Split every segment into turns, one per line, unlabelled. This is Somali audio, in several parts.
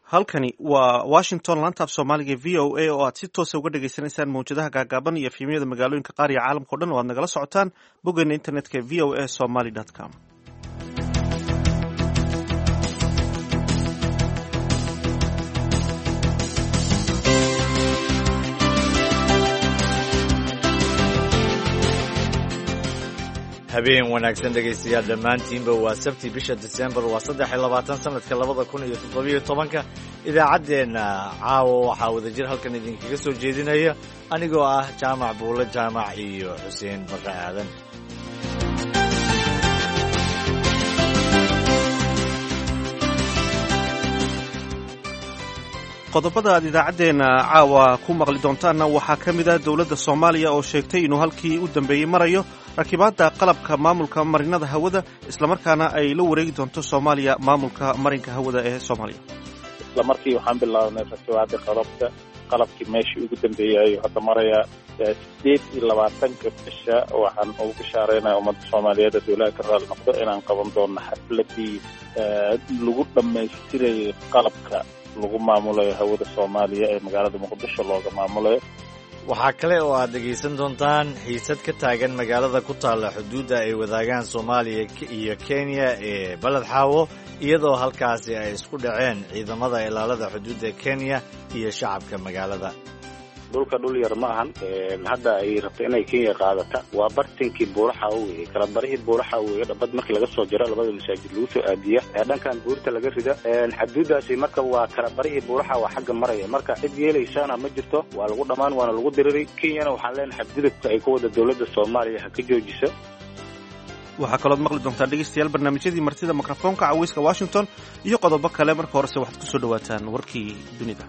halkani waa washington laanta af soomaaliga v o a oo aad si toosa uga dhagaysanaysaan mawjadaha gaagaaban iyo efhimyada magaalooyinka qaar iyo caalamka o dhan oo aad nagala socotaan boggeena internetka v o a somaly com.
habeen wanaagsan dhegaystayaal dhammaantiinba waa sabti bisha December waa 23 sanadka 2017 idaacaddeenna caawa waxaa wadajir halkan idinkaga soo jeedinaya anigoo ah jaamac buule jaamac iyo xuseen barre aadan.
qodobada aad idaacaddeenna caawa ku maqli doontaanna waxaa ka mid ah dowladda Soomaaliya oo sheegtay inuu halkii u dambeeyey marayo rakibaadda qalabka maamulka marinada hawada islamarkaana ay la wareegi doonto Soomaaliya maamulka marinka hawada ee Soomaaliya.
isla markii waxaan bilaabnay rakibaadda qalabkii meeshii ugu dambeeyay hadda maraya 28 bisha waxaan ugu bishaareynaa ummadda Soomaaliyeed dowladda ka raali noqdo inaan qaban doono xafladii lagu dhammaystiray qalabka lagu maamulayo hawada Soomaaliya ee magaalada Muqdisho looga maamulayo.
waxaa kale oo aad dhegaysan doontaan xiisad ka taagan magaalada ku taalla xuduudda ay wadaagaan Soomaaliya iyo Kenya ee Balad Xaawo iyadoo halkaasi ay isku dhaceen ciidamada ilaalada xuduudda Kenya iyo shacabka magaalada.
dhulka dhul yar ma ahan hadda ay rabto inay Kenya qaadata waa bartinkii buuraha weeye kala barihii buuraha weeye dhabad markii laga soo jiro labada masaajid lagu soo aadiya dhankan buurta laga rida xaduudaasi marka waa kala barihii buuraha waa xagga maraya marka cid yeelaysana ma jirto waa lagu dhamaan waana lagu diriray Kenyana waxaan leenahay xadgudubka ay ku wada dowladda Soomaaliya ha ka joojiso.
waxaa kaloo maqli doontaan dhegaystayaal barnaamijyadii martida mikrofoonka cawayska Washington iyo qodobo kale marka horese waxaad ku soo dhawaataan warkii dunida.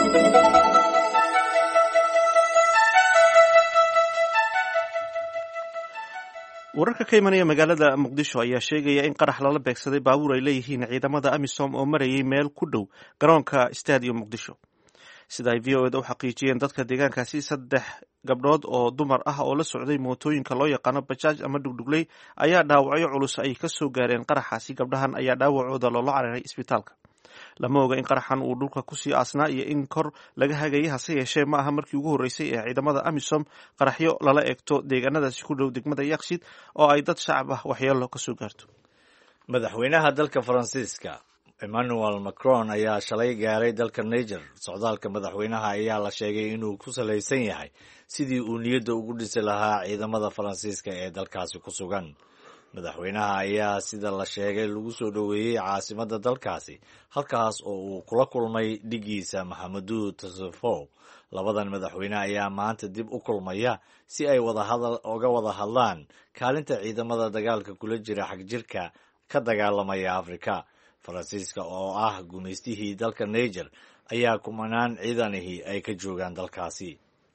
wararka ka imanaya magaalada Muqdisho ayaa sheegaya in qarax lala beegsaday baabuur ay leeyihiin ciidamada AMISOM oo marayay meel ku dhow garoonka Stadium Muqdisho. sida ay VOAda u xaqiijiyeen dadka deegaankaasi 3 gabdhood oo dumar ah oo la socday mootooyinka loo yaqaano bajaaj ama dhugdhugley ayaa dhaawacyo culus ay ka soo gaareen qaraxaasi. gabdhahan ayaa dhaawacooda loola cararay isbitaalka. lama oga in qaraxan uu dhulka kusii aasnaa iyo in kor laga hagayay hase yeeshee ma aha markii ugu horreysay ee ciidamada AMISOM qaraxyo lala eegto deegaanadaasi ku dhow degmada Yakshiid oo ay dad shacab ah waxyeello ka soo gaarto.
madaxweynaha dalka Faransiiska Emmanuel Macron ayaa shalay gaaray dalka Niger. socdaalka madaxweynaha ayaa la sheegay inuu ku salaysan yahay sidii uu niyadda ugu dhisi lahaa ciidamada Faransiiska ee dalkaasi ku sugan. madaxweynaha ayaa sida la sheegay lagu soo dhoweeyey caasimadda dalkaasi halkaas oo uu kula kulmay dhigiisa Mahamadou Tissot. labadan madaxweyne ayaa maanta dib u kulmaya si ay uga wada hadlaan kaalinta ciidamada dagaalka kula jira xagjirka ka dagaalamaya Afrika. Faransiiska oo ah gumaystihii dalka Niger ayaa kumanaan ciidanihi ay ka joogaan dalkaasi.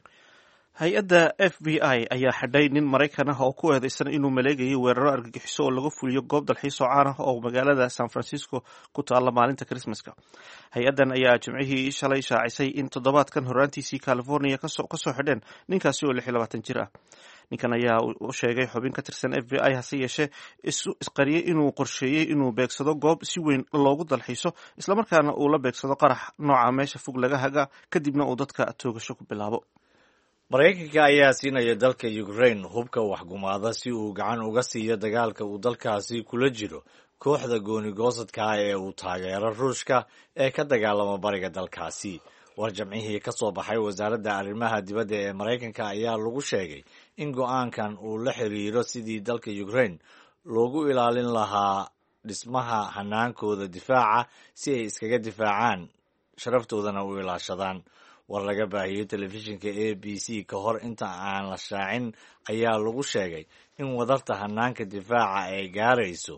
hay-adda FBI ayaa xidhay nin Maraykan ah oo ku eedeysan inuu maleegayay weeraro argagixiso oo laga fuliyo goob dalxiis oo caan ah oo magaalada San Francisco ku taalla maalinta Christmaska. hay-addan ayaa jimcihii shalay shaacisay in toddobaadkan horaantiisii California ka soo xidheen ninkaasi oo 26 jir ah. ninkan ayaa u sheegay xubin ka tirsan FBI hase yeeshee isqariyay inuu qorsheeyey inuu beegsado goob si weyn loogu dalxiiso islamarkaana uu la beegsado qarax nooca meesha fog laga haga kadibna uu dadka toogasho ku bilaabo.
Maraykanka ayaa siinaya dalka Ukraine hubka waxgumaada si uu gacan uga siiyo dagaalka uu dalkaasi kula jiro kooxda gooni-goosadka ah ee uu taageero Ruushka ee ka dagaalama bariga dalkaasi. war jamcihii ka soo baxay wasaaradda arrimaha dibadda ee Maraykanka ayaa lagu sheegay in go'aankan uu la xiriiro sidii dalka Ukraine loogu ilaalin lahaa dhismaha hanaankooda difaaca si ay iskaga difaacaan sharaftoodana u ilaashadaan. war laga baahiyey telefishinka ABC ka hor inta aan la shaacin ayaa lagu sheegay in wadarta hanaanka difaaca ay gaarayso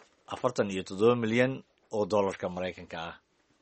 $47 milyan oo dollarka Maraykanka ah.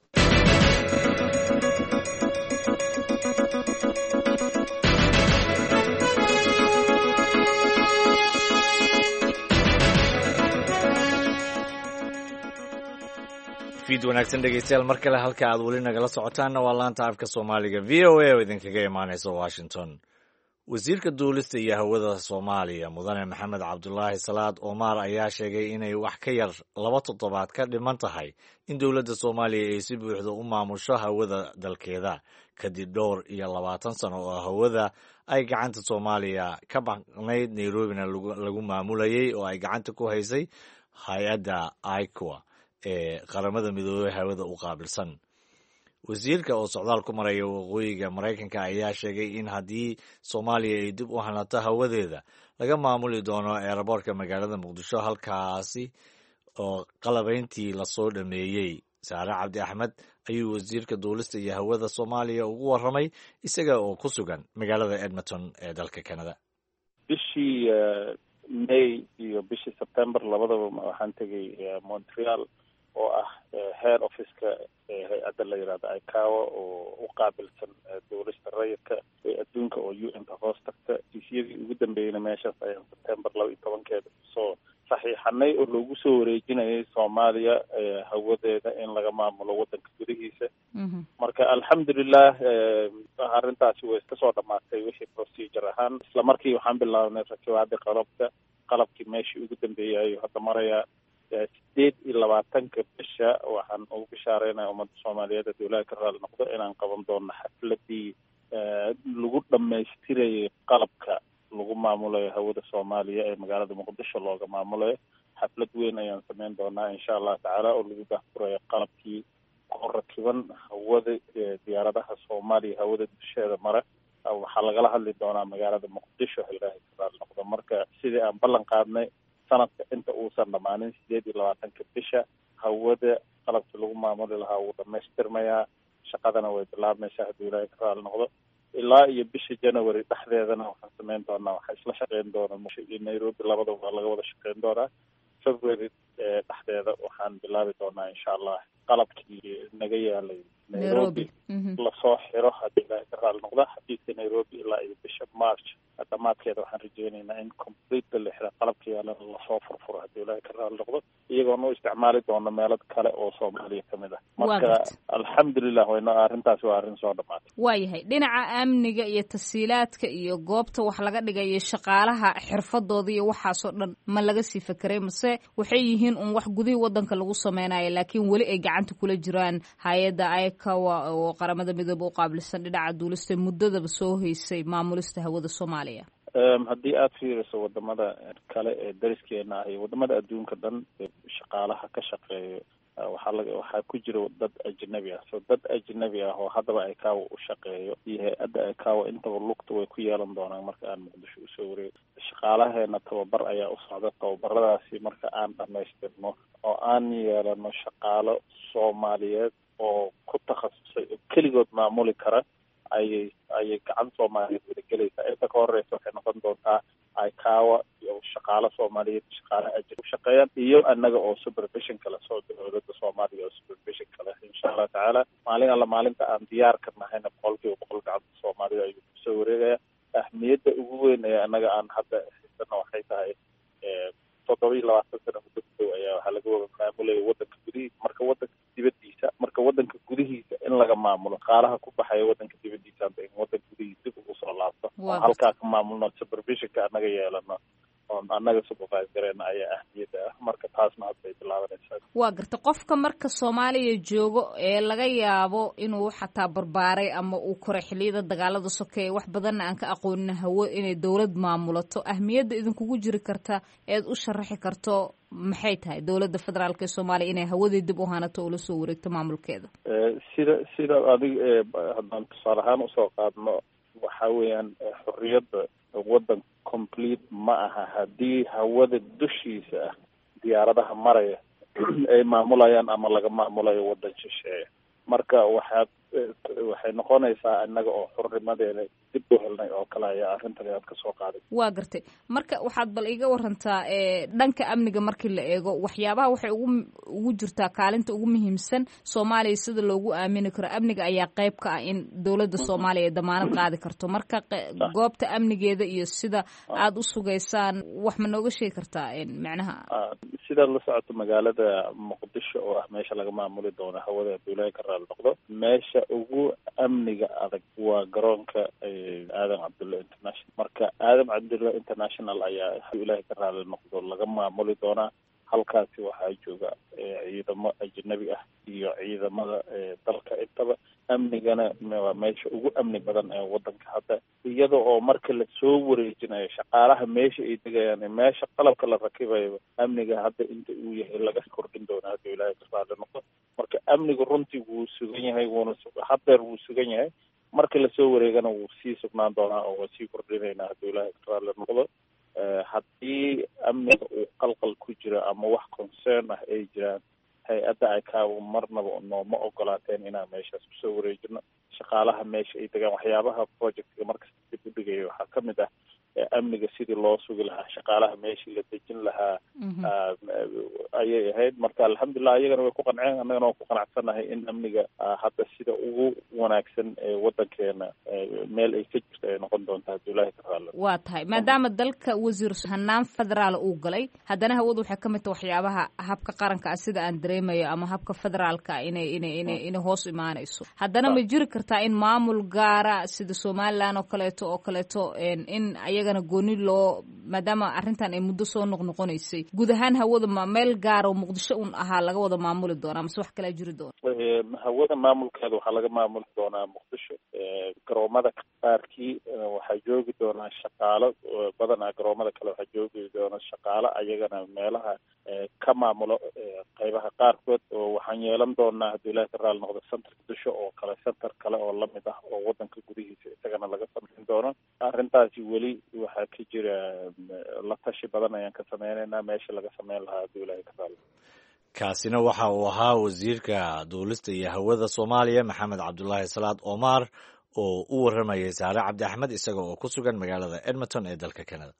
fiid wanaagsan dhegaystayaal mar kale halka aad weli nagala socotaanna waa laanta afka Soomaaliga VOA oo idinkaga imaanaysa Washington. wasiirka duulista iyo hawada soomaaliya mudane maxamed cabdulaahi salaad omar ayaa sheegay inay wax ka yar 2 toddobaad ka dhiman tahay in dowladda soomaaliya ay si buuxda u maamusho hawada dalkeeda kadib dhowr iyo 20 sano oo hawada ay gacanta soomaaliya ka maqnayd nairobina lagu maamulayay oo ay gacanta ku haysay hay-adda icoa ee qaramada midoobey hawada u qaabilsan. wasiirka oo socdaal ku maraya waqooyiga maraykanka ayaa sheegay in haddii soomaaliya ay dib u hanato hawadeeda laga maamuli doono eeraboorka magaalada muqdisho halkaasi oo qalabayntii lasoo dhameeyey. saare cabdi axmed ayuu wasiirka duulista iyo hawada soomaaliya ugu warramay isaga oo ku sugan magaalada edmonton ee dalka canada.
bishii may iyo bishii september labadaba waxaan tegay montreal oo ah head officeka hay-adda la yidhahda icawa oo u qaabilsan duulista rayidka ee adduunka oo un-ka hoos tagta. heshiisyadii ugu dambeeyeyna meeshaas ayaan september 12 soo saxiixanay oo loogu soo wareejinayay soomaaliya hawadeeda in laga maamulo wadanka gudihiisa. marka alxamdulilah arrintaasi way iska soo dhamaatay wixii procedure ahaan. isla markii waxaan bilaabnay rakibaadii qalabkii meeshii ugu dambeeyay hadda maraya 28 bisha. waxaan ugu bishaareynaya ummadda soomaaliyeed ee dowlada ka raali noqdo inaan qaban doono xafladii lagu dhamaystirayay qalabka lagu maamulayo hawada soomaaliya ee magaalada muqdisho looga maamulayo. xaflad weyn ayaan sameyn doonaa insha allah tacaala oo lagu daahfurayo qalabkii ku rakiban hawada diyaaradaha soomaaliya hawada dusheeda mara. waxaa lagala hadli doonaa magaalada muqdisho ilaahay ka raali noqdo. marka sidii aan ballan qaadnay sanadka inta uusan dhamaanin 28 bisha hawada qalabkii lagu maamuli lahaa wuu dhamaystirmayaa. shaqadana way bilaabmaysaa haddii ilaahay ka raali noqdo. ilaa iyo bisha January dhexdeedana waxaan sameyn doonaa waxaa isla shaqeyn doona iyo Nairobi labadaba waa laga wada shaqeyn doonaa. February dhexdeeda waxaan bilaabi doonaa insha allah qalabkii naga yaalay Nairobi lasoo xiro haddii ilaahay ka raali noqdo. xafiiska Nairobi ilaa iyo bisha March dhamaadkeeda waxaan rajeynaynaa in complete la xiro qalabka yaalana lasoo furfuro haddii ilaahay ka raali noqdo iyagoona u isticmaali doono meelo kale oo Soomaaliya kamid ah. marka alxamdulilah wayna arrintaasi waa arrin soo dhamaatay.
waayahay dhinaca amniga iyo tasiilaadka iyo goobta wax laga dhigayo shaqaalaha xirfadooda iyo waxaasoo dhan ma laga sii fakeray mase waxay yihiin un wax gudihii wadanka lagu sameynayo laakiin weli ay gacanta kula jiraan hay-adda icawa oo qaramada midoobe u qaabilsan dhinaca duulista muddadaba soo haysay maamulista hawada soomaaliya.
haddii aada fiiriso wadamada kale ee dariskeena ah iyo wadamada adduunka dhan shaqaalaha ka shaqeeyo waxaa ku jira dad ajnabi ah. so dad ajnabi ah oo haddaba icawa u shaqeeyo iyo hay-adda icawa intaba lugta way ku yeelan doonaan marka aan muqdisho usoo wareego. shaqaalaheena tababar ayaa u socda. tababaradaasi marka aan dhamaystirno oo aan yeelano shaqaalo soomaaliyeed oo ku takhasusay oo keligood maamuli kara ayay gacan soomaaliyeed wadagelaysaa. inta ka horeysa waxay noqon doontaa icawa iyo shaqaalo soomaaliyeed shaqaale ajir u shaqeeyaan iyo annaga oo supervision kale soo dowladda soomaaliya oo supervision kale insha allah tacaala. maalin alla maalinta aan diyaar ka nahayna 100% gacanta soomaalida ayuu kusoo wareegaya. ahmiyadda ugu weyn ee annaga aan hadda haysano waxay tahay 27 sano muddo dhow ayaa waxaa laga wada maamulaya wadanka gudihiisa. marka wadanka gudihiisa in laga maamulo qaalaha ku baxaya wadanka dibadiisa in wadanka gudihiisa dib ugu soo laabto oo halkaa ka maamulno supervisionka annaga yeelano oon annaga supervise gareena ayaa ahmiyadda ah. marka taasna hadday bilaabanaysaa.
waa garta qofka marka Soomaaliya joogo ee laga yaabo inuu xataa barbaaray ama uu koray xilliyada dagaalada sokeeye wax badanna aan ka aqoonin hawo inay dowlad maamulato ahmiyadda idinkugu jiri karta eed u sharaxi karto maxay tahay dowladda federaalka ee Soomaaliya inay hawadii dib u hanato oo la soo wareegto maamulkeeda?
sida adiga haddaan tusaale ahaan usoo qaadno waxaa weeyaan xorriyadda wadan complete ma aha haddii hawada dushiisa ah diyaaradaha maraya ay maamulayaan ama laga maamulayo wadan shisheeye. marka waxay noqonaysaa innaga oo xurnimadeena dib u helnay oo kale ayaa arrintan aad ka soo qaaday.
waa gartay. marka waxaad bal iga warantaa dhanka amniga markii la eego waxyaabaha waxay ugu jirtaa kaalinta ugu muhiimsan Soomaaliya sida loogu aamini karo amniga ayaa qayb ka ah in dowladda Soomaaliya ay damaanad qaadi karto. marka goobta amnigeeda iyo sida aad u sugaysaan wax ma nooga sheegi kartaa macnaha?
sidaad la socoto magaalada muqdisho oo ah meesha laga maamuli doono hawada dowladda ka raali noqdo meesha ugu amniga adag waa garoonka aadan cabdulla international. marka aadan cabdulla international ayaa ilaahay ka raali noqdo laga maamuli doonaa. halkaasi waxaa jooga ciidamo ajnabi ah iyo ciidamada dalka intaba. amnigana waa meesha ugu amni badan ee wadanka hadda, iyada oo marka lasoo wareejinayo shaqaalaha meesha ay degayaan meesha qalabka la rakibayo amniga hadda inta uu yahay laga kordhin doona haddii ilaahay ka raali noqdo. marka amnigu runtii wuu sugan yahay, haddeer wuu sugan yahay. marka lasoo wareegana wuu sii sugnaan doonaa oo waa sii kordhinaynaa haddii ilaahay ka raali noqdo. haddii amniga uu qalqal ku jiro ama wax concern ah ay jiraan, hay-adda ICAO marnaba nooma ogolaateen inaan meeshaas kusoo wareejino shaqaalaha meesha ay degaan. waxyaabaha projectga markasta dib u dhigaya waxaa ka mid ah amniga sidii loo sugi lahaa, shaqaalaha meeshii la dejin lahaa ayay ahayd. marka alxamdulilah iyagana way ku qanceen, annagana waan ku qanacsannahay in amniga hadda sida ugu wanaagsan ee wadankeena meel ay ka jirto ay noqon doonta haddii ilaahay ka raali.
waa tahay maadaama dalka wasiir hanaan federaal uu galay, haddana hawadu waxay ka mid tahay waxyaabaha habka qaranka ah sida aan dareemayo ama habka federaalka inay hoos imaanayso. haddana ma jiri kartaa in maamul gaara sida somaliland oo kaleeto in ayagana gooni loo, maadaama arrintan ay muddo soo noqnoqonaysay, guud ahaan hawada ma meel gaara oo muqdisho un ahaa laga wada maamuli doonaa mase wax kalaa jiri doona?
hawada maamulkeeda waxaa laga maamuli doonaa muqdisho. garoomada qaarkii waxaa joogi doonaa shaqaalo badanaa, garoomada kale waxaa joogi doona shaqaalo ayagana meelaha ka maamulo qaybaha qaarkood. oo waxaan yeelan doonaa haddii ilaahay ka raali noqdo center muqdisho oo kale, center kale oo lamid ah oo wadanka gudihiisa isagana laga samayn doono. arrintaasi weli waxaa ka jira la tashi badan ayaan ka sameynaynaa meesha laga sameyn lahaa haddii ilaahay ka raali.
kaasina waxa uu ahaa wasiirka duulista iyo hawada soomaaliya maxamed cabdulaahi salaad omar oo u warramayay saare cabdi axmed isaga oo ku sugan magaalada edmonton ee dalka canada.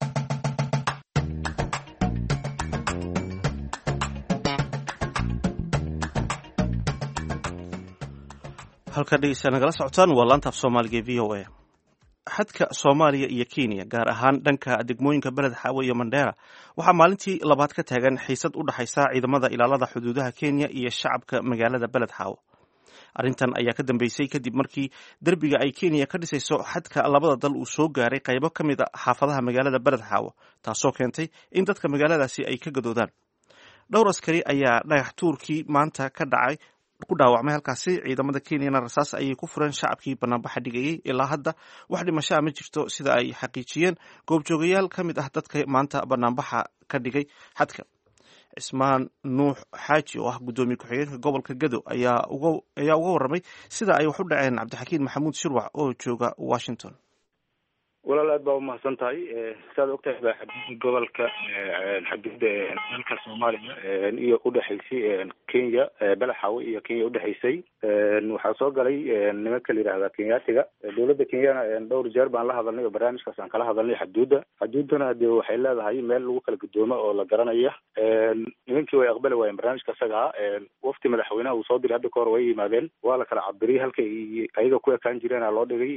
halka dhegeysta nagala socotaan waa laanta af soomaaliga e v o a. xadka soomaaliya iyo kenya gaar ahaan dhanka degmooyinka beled xaawo iyo mandheera waxaa maalintii labaad ka taagan xiisad u dhexaysa ciidamada ilaalada xuduudaha kenya iyo shacabka magaalada beled xaawo. arrintan ayaa ka dambeysay kadib markii derbiga ay kenya ka dhisayso xadka labada dal uu soo gaaray qaybo ka mid a xaafadaha magaalada beled xaawo, taasoo keentay in dadka magaaladaasi ay ka gadoodaan. dhowr askari ayaa dhagax tuurkii maanta ku dhaawacmay halkaasi. ciidamada kenyana rasaas ayay ku fureen shacabkii banaanbaxa dhigayay. ilaa hadda wax dhimashaa ma jirto sida ay xaqiijiyeen goobjoogayaal ka mid ah dadka maanta banaanbaxa ka dhigay xadka. cismaan nuux xaaji oo ah guddoomiye ku-xigeenka gobolka gado ayaa uga warramay sida ay wax u dhaceen cabdixakiin maxamuud shirwac oo jooga Washington.
walaal aad baa umahadsan tahay. saad ogtahay baa xadida gobolka xadida dalka soomaaliya iyo udhexaysay kenya beled xaawo iyo kenya udhexaysay waxaa soo galay nimanka la yidhaahda kenyaatiga. dowladda kenyana dhowr jeer baan la hadalnay oo barnaamijkaas aan kala hadalnay xuduudana de waxay leedahay meel lagu kala gudoomo oo la garanaya. nimankii way aqbali waayeen barnaamijka isaga ah. wafti madaxweynaha uu soo diray hadda kahor way yimaadeen, waa la kala cabiriyay halka ayaga ku ekaan jireena loo dhigay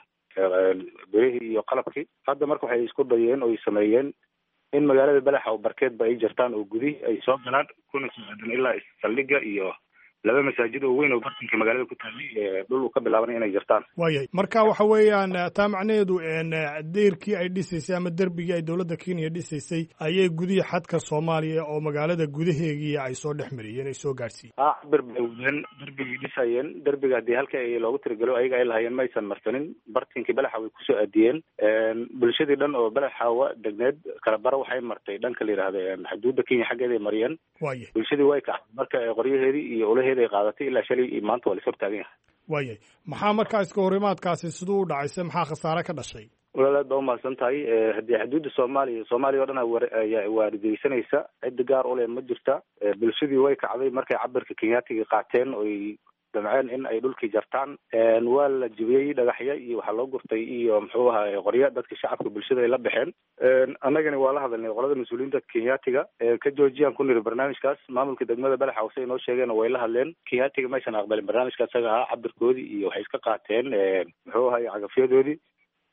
berihii iyo qalabkii. hadda marka waxay isku dayeen oo ay sameeyeen in magaalada beled xaawo barkeedba ay jartaan oo gudihi ay soo galaan kuna soo aadan ilaa saldhigga iyo laba masaajid oo weyn oo bartanka magaalada ku taallay dhul uu ka bilaabanay inay jartaan.
waayay marka waxa weeyaan taa macnaheedu deyrkii ay dhisaysay ama derbigii ay dowladda kenya dhisaysay ayay gudihii xadka soomaaliya oo magaalada gudaheegii ay soo dhex mariyeen ay soo gaadhsiiyeen.
cabir bay wadeen derbigii dhisayeen. derbiga haddii halka ay loogu tiragalo ayaga ay lahayeen ma aysan marsanin. bartinkii beled xaawo ay kusoo aadiyeen. bulshadii dhan oo beled xaawo degneed kala bara waxay martay dhanka la yidhaahda xuduudda kenya xaggeeda ay mariyeen.
waayay
bulshadii way kacday marka qoryaheedii iyo olaheedii ay qaadatay ilaa shalay iyo maanta waa la sor taagan yahay.
waayay maxaa markaa iska horimaadkaasi siduu u dhacayse maxaa khasaare ka dhashay?
walaal aad baa umahadsan tahay. haddii xuduudda soomaaliya o dhan ayaa waaridaysanaysa, cidda gaar u leh ma jirta. bulshadii way kacday markay cabirka kenyaatiga qaateen oy damceen in ay dhulkii jartaan. waa la jibiyey dhagaxya iyo waxaa loo gurtay iyo muxuu ahaa qorya. dadka shacabka bulshada ay la baxeen. annagani waa la hadalnay qolada mas-uuliyiinta kenyaatiga ka joojiyaan ku niri barnaamijkaas. maamulka degmada beled xaawo say noo sheegeen way la hadleen. kenyaatiga maysan aqbalin barnaamijka isaga ahaa cabirkoodii iyo waxay iska qaateen muxuu ahay cagafyadoodii.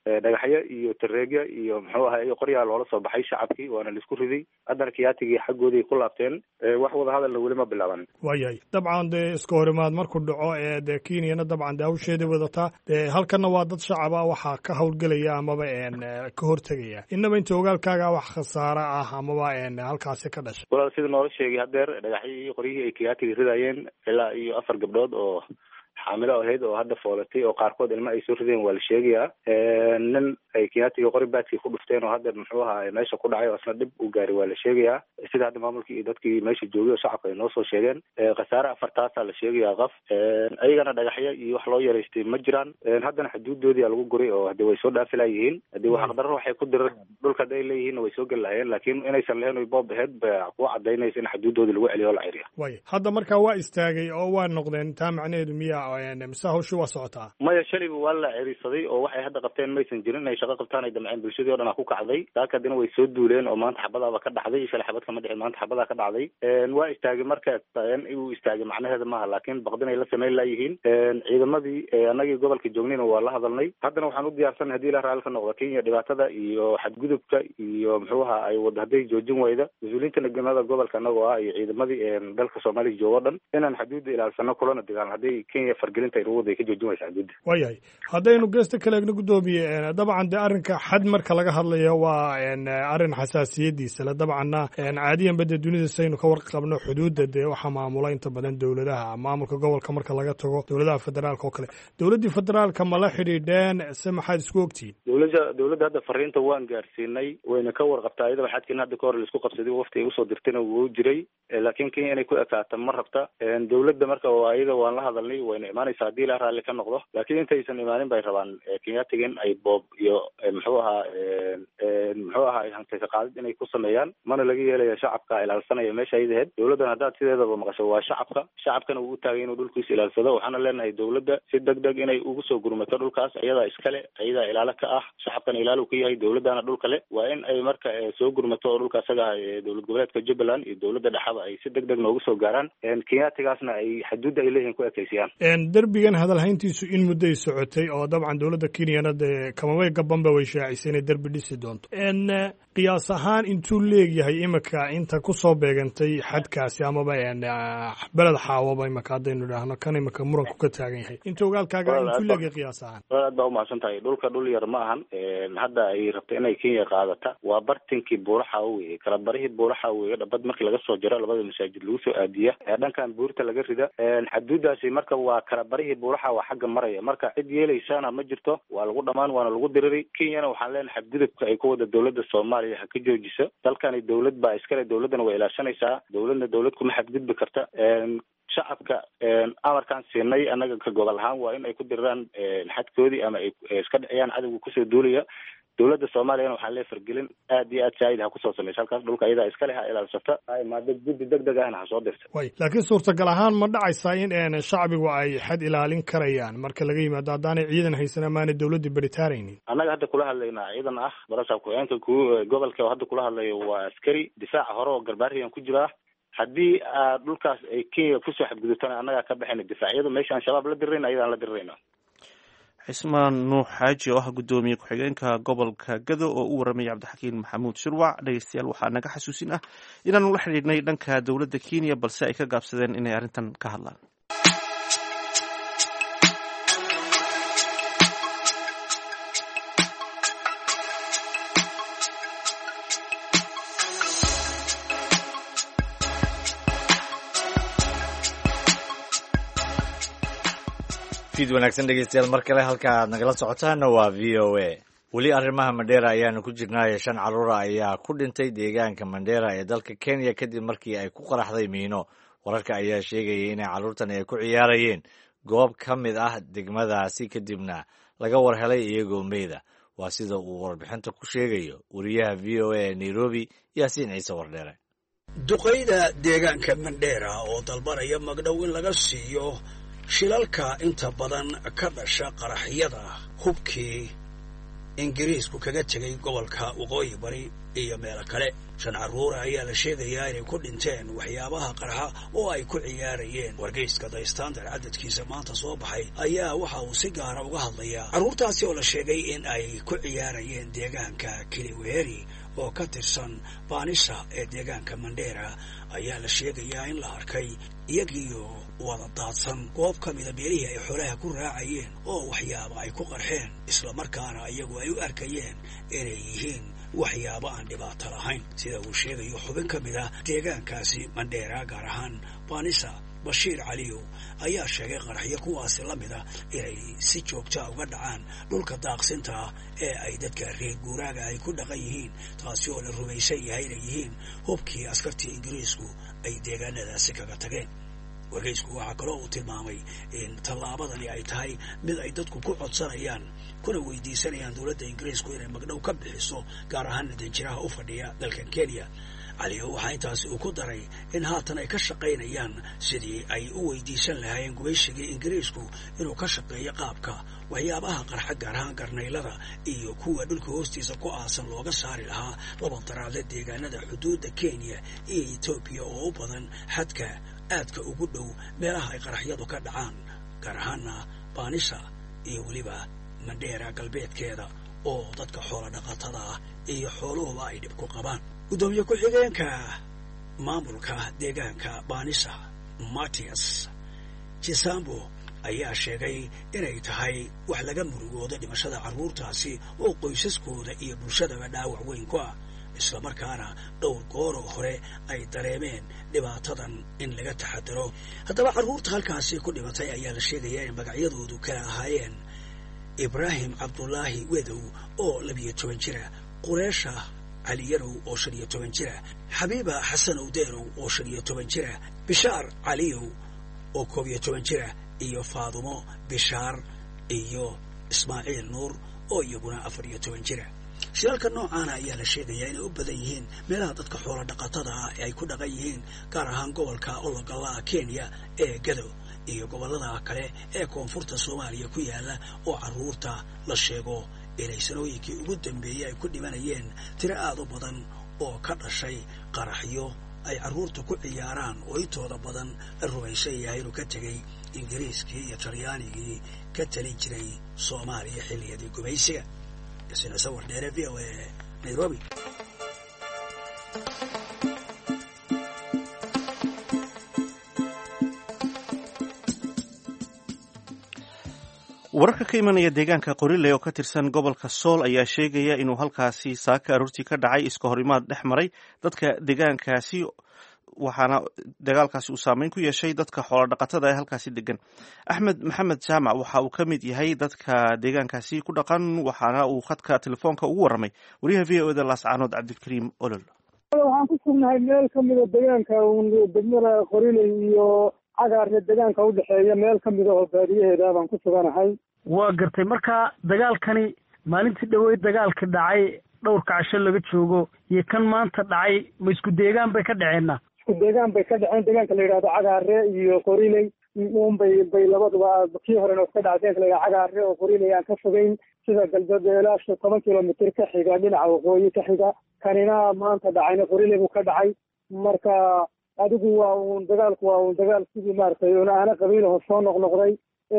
dhagaxyo iyo tareegya iyo muxuu ahaa qoryaa loola soo baxay shacabkii waana la isku riday haddana kiyaatigii xaggoodii ku laabteen wax wada hadalna weli ma bilaaban
waayahay dabcan dee iska horimaad markuu dhaco dee kenyana dabcan dee hawsheedii wadataa dee halkana waa dad shacaba waxaa ka howlgelaya amaba ka hortegaya inaba inta ogaalkaaga wax khasaare ah amaba halkaasi ka dhashay
walaal sida noola sheegay hadeer dhagaxyii qoryihii ay kiyaatigii ridayeen ilaa iyo 4 gabdhood oo xaamilo ahayd oo hadda foolatay oo qaarkood ilma ay soo rideen waa la sheegayaa nin ay kiyaatiga qori baadkii ku dhufteen oo hadda muxuu ahaa meesha ku dhacay oo isna dhib u gaaray waa la sheegayaa sida hadda maamulkii iyo dadkii meesha joogay oo shacabka ay noo soo sheegeen khasaare 4 la sheegayaa qaf ayagana dhagaxyo iyo wax loo yaraystay ma jiraan haddana xuduudoodii lagu guray oo hadda way soo dhaafi layihiin hadii wax qadaro waxay ku direen dhulka ay leeyihiin way soo galayeen laakiin inaysan lahayn oo boob aheyd ba ku cadeynaysa in xuduudoodii lagu celiyo la ciriyo
way hadda marka waa istaagay oo waa noqdeen taa macnaheedu miyaa mise hawshu waa socotaa
maya shalay waa la cirisaday oo waxay hadda qabteen maysan jirin inay shaqo qabtaan ay damceen bulshadii oo dhan ku kacday taakadina way soo duuleen oo maanta xabadaaba ka dhaxday shalay xabad kama dhicin maanta xabadaa ka dhacday waa istaagay marka uu istaagay macnaheedu maaha laakiin baqdin ay la sameyn layihiin ciidamadii anagii gobolka joognayna waa la hadalnay haddana waxaan u diyaarsan haddii la raali ka noqdo Kenya dhibaatada iyo xadgudubka iyo muxuu ahaa ay wada haday joojin wayda mas-uuliyiinta nagmada gobolka anagoo ah iyo ciidamadii dalka Soomaaliya joogo dhan inaan xuduudda ilaalsano kulana dagaal haday Kenya fargelinta
waayahay haddaynu geesta kale egna guddoomiye dabcan dee arrinka xad marka laga hadlayo waa arrin xasaasiyadiisa le dabcanna caadiyanba dee dunida saynu ka warqabno xuduudda dee waxaa maamula inta badan dowladaha maamulka gobolka marka laga tago dowladaha federaalka oo kale dowladdii federaalka ma la xidhiidheen se maxaad isku ogtihiin
dowladda hadda fariinta waan gaarsiinay wayna ka warqabtaa iyadaba xadkiina hadda kahor laisku qabsaday wafti ay usoo dirtayna wuu jiray laakiin Kenya inay ku ekaato ma rabta dowladda marka iyada waan la hadalnay wayna imaanaysaa haddii la raalli ka noqdo laakiin intaysan imaanin bay rabaan kenyaatiga in ay boob iyo muxuu ahaa hantaysa qaadid inay ku sameeyaan mana laga yeelaya shacabka ilaalsanaya meesha ayada ahayd dowladdan haddaad sideedaba maqasho waa shacabkana uu u taagay inuu dhulkiisa ilaalsado waxaana leenahay dowladda si degdeg inay ugu soo gurmato dhulkaas iyadaa iskale iyadaa ilaalo ka ah shacabkana ilaalo ka yahay dowladdana dhulka le waa in ay marka soo gurmato oo dhulka isaga dowlad goboleedka Jubbaland iyo dowladda dhexaba ay si degdeg noogu soo gaaraan kenyaatigaasna ay xuduudda ay leeyihiin ku ekeysiyaan
derbigan hadalhayntiisu in mudday socotay oo dabcan dowladda kenyana dee kamabay gabanba way shaacisay inay derbi dhisi doonto qiyaas ahaan intuu leegyahay imika inta kusoo beegantay xadkaasi amaba beled xaawaba imika haddaynu idhaahno kan imika muranku ka taagan yahay inta ogaalkaaga intuu leegyahay qiyaas ahaan
aad baa umahadsan tahay dhulka dhul yar ma ahan hadda ay rabto inay Kenya qaadata waa bartinkii buuraxa weye kala barihii buuraxa weye dhabad markii laga soo jaro labada masaajid lagu soo aadiya dhankan buurta laga rida xaduudaasi marka waa kala barihii buuraxa waa xagga maraya marka cid yeelaysana ma jirto waa lagu dhamaan waana lagu diriri Kenyana waxaan leenahay xadgudubka ay ku wada dowladda Soomaaliya ha ka joojiso dalkani dowlad baa iskale dowladana way ilaashanaysaa dowlad kuma xadgudbi karta shacabka amarkaan siinay anaga ka gobol ahaan waa in ay ku diraan xadkoodii ama ay iska dhiciyaan cadawga kusoo duulaya dowladda Soomaaliya waxaan leeyahay fargelin aad iyo aad saayid ha ku soo sameeyay halkaas dhulka ayada iska leh ilaalsata ay maada guddi degdeg ah ha soo dirta
way laakiin suurtagal ahaan ma dhacaysaa in shacbigu ay xad ilaalin karayaan marka laga yimaado haddaanay ciidan haysan amaana dowladda baritaaraynin
annaga hadda kula hadlaynaa ciidan ah barasab ku-aanka gobolka oo hadda kula hadlayo waa askari difaaca hore oo garbaariyan ku jira haddii dhulkaas ay Kenya kusoo xadgudubtana annaga ka baxayna difaacyada meesha aan shabaab la dirayna ayadaan la dirayna
cismaan nuux xaaji oo ah guddoomiye ku-xigeenka gobolka Gado oo u waramay Cabdixakiin Maxamuud Shirwac dhageystayaal waxaa naga xasuusin ah inaanu la xidhiidhnay dhanka dowladda Kenya balse ay ka gaabsadeen inay arrintan ka hadlaan
fid wanaagsan dhegeystayaal mar kale halka aad nagala socotaana waa VOA weli arrimaha Mandera ayaanu ku jirnaaye 5 carruur ayaa ku dhintay deegaanka Mandera ee dalka Kenya kadib markii ay ku qaraxday miino wararka ayaa sheegayay in carruurtan ay ku ciyaarayeen goob ka mid ah degmadaasi kadibna laga war helay iyagoo meeda waa sida uu warbixinta ku sheegayo wariyaha VOA ee Nairobi Yaasiin Ciise Wardheere
duqeyda deegaanka Mandera oo dalbanaya magdhow in laga siiyo shilalka inta badan ka dhasha qaraxyada hubkii Ingiriisku kaga tegay gobolka waqooyi bari iyo meelo kale. 5 carruur ayaa la sheegayaa inay ku dhinteen waxyaabaha qarxa oo ay ku ciyaarayeen. wargeyska The Standard cadadkiisa maanta soo baxay ayaa waxa uu si gaara uga hadlayaa carruurtaasi oo la sheegay in ay ku ciyaarayeen deegaanka Kiliweri oo ka tirsan Banisha ee deegaanka Mandera. ayaa la sheegayaa in la arkay iyagiyo wada daadsan goob ka mida meelihii ay xoolaha ku raacayeen oo waxyaaba ay ku qarxeen, isla markaana iyagu ay u arkayeen inay yihiin waxyaaba aan dhibaato lahayn. sida uu sheegayo xubin ka mida deegaankaasi Mandera, gaar ahaan Banisha, Bashiir Caliyow, ayaa sheegay qaraxyo kuwaasi la mida inay si joogta uga dhacaan dhulka daaqsinta ah ee ay dadka reer guuraaga ay ku dhaqan yihiin, taasi oo la rumaysan yahay inay yihiin hubkii askartii Ingiriisku ay deegaanadaasi kaga tageen. wargeysku waxaa kaloo uu tilmaamay in tallaabadani ay tahay mid ay dadku ku codsanayaan kuna weydiisanayaan dowladda Ingiriisku inay magdhow ka bixiso, gaar ahaan danjiraha u fadhiya dalkan Kenya. Caliyow waxaa intaasi uu ku daray in haatan ay ka shaqaynayaan sidii ay u weydiisan lahaayeen gumaysigii Ingiriisku inuu ka shaqeeyo qaabka waxyaabaha qarxa, gaar ahaan garnaylada iyo kuwa dhulka hoostiisa ku aasan looga saari lahaa laba daraadle deegaanada xuduudda Kenya iyo Ethiopia oo u badan xadka aadka ugu dhow meelaha ay qaraxyadu ka dhacaan, gaar ahaana Banisha iyo weliba Mandera galbeedkeeda oo dadka xoolo dhaqatada ah iyo xooluhuba ay dhib ku qabaan. gudoomiye ku-xigeenka maamulka deegaanka Banisha, Matias Chisambo, ayaa sheegay inay tahay wax laga murugooda dhimashada carruurtaasi oo qoysaskooda iyo bulshadaba dhaawac weyn ku ah, isla markaana dhowr gooroo hore ay dareemeen dhibaatadan in laga taxadaro. haddaba carruurta halkaasi ku dhimatay ayaa la sheegayaa in magacyadoodu kala ahaayeen Ibrahim Cabdullaahi Wedow oo 12 jira, Qureesha Cali Yarow oo 15 jira, Xabiiba Xasan Udeerow oo 15 jira, Bishaar Caliyow oo 12 jira, iyo Faadumo Bishaar iyo Ismaaciil Nuur oo iyaguna 14 jira. shilalka noocaana ayaa la sheegayaa inay u badan yihiin meelaha dadka xoolo dhaqatada ah ay ku dhaqan yihiin, gaar ahaan gobolka Ologala Kenya ee Gado iyo gobolada kale ee koonfurta Soomaaliya ku yaala, oo carruurta la sheego inay sanooyinkii ugu dambeeyay ay ku dhimanayeen tiro aad u badan oo ka dhashay qaraxyo ay carruurta ku ciyaaraan oo intooda badan la rumaysan yahay inuu ka tegay Ingiriiskii iyo Talyaanigii ka talin jiray Soomaaliya xilliyadii gumaysiga. isna sawir dheere VOA Nairobi.
wararka ka imanaya deegaanka Qorile oo ka tirsan gobolka Sool ayaa sheegaya inuu halkaasi saaka aroortii ka dhacay iska horimaad dhex maray dadka deegaankaasi, waxaana dagaalkaasi uu saameyn ku yeeshay dadka xoolo dhaqatada ee halkaasi degan. Axmed Maxamed Jaamac waxa uu ka mid yahay dadka deegaankaasi ku dhaqan, waxaana uu khadka telefoonka ugu warramay wariyaha VOA-da Laascaanood Cabdilkariim Olol.
waxaan ku sugnahay meel ka mida deegaanka degmada Qorile iyo cagaarka deegaanka u dhexeeya meel ka mid ah oo baadiyaheeda baan ku suganahay.
waa gartay. marka dagaalkani maalintii dhaweyd dagaalka dhacay dhowrka casho laga joogo iyo kan maanta dhacay ma isku deegaan bay ka dhaceenna?
isku deegaan bay ka dhaceen. deegaanka la yidhahdo Cagaare iyo Qorile bay labaduba kii horena ka dhacay. deegaanka la yidhahdo Cagaare oo Qorile aan ka fogeyn, sida galbeed ilaa 10 kilomitir ka xiga dhinaca waqooyi ka xiga. kanina maanta dhacayna Qorile buu ka dhacay. marka adigu waa dagaalku waa dagaal sidii maartay oo aana qabiilaha soo noqnoqday.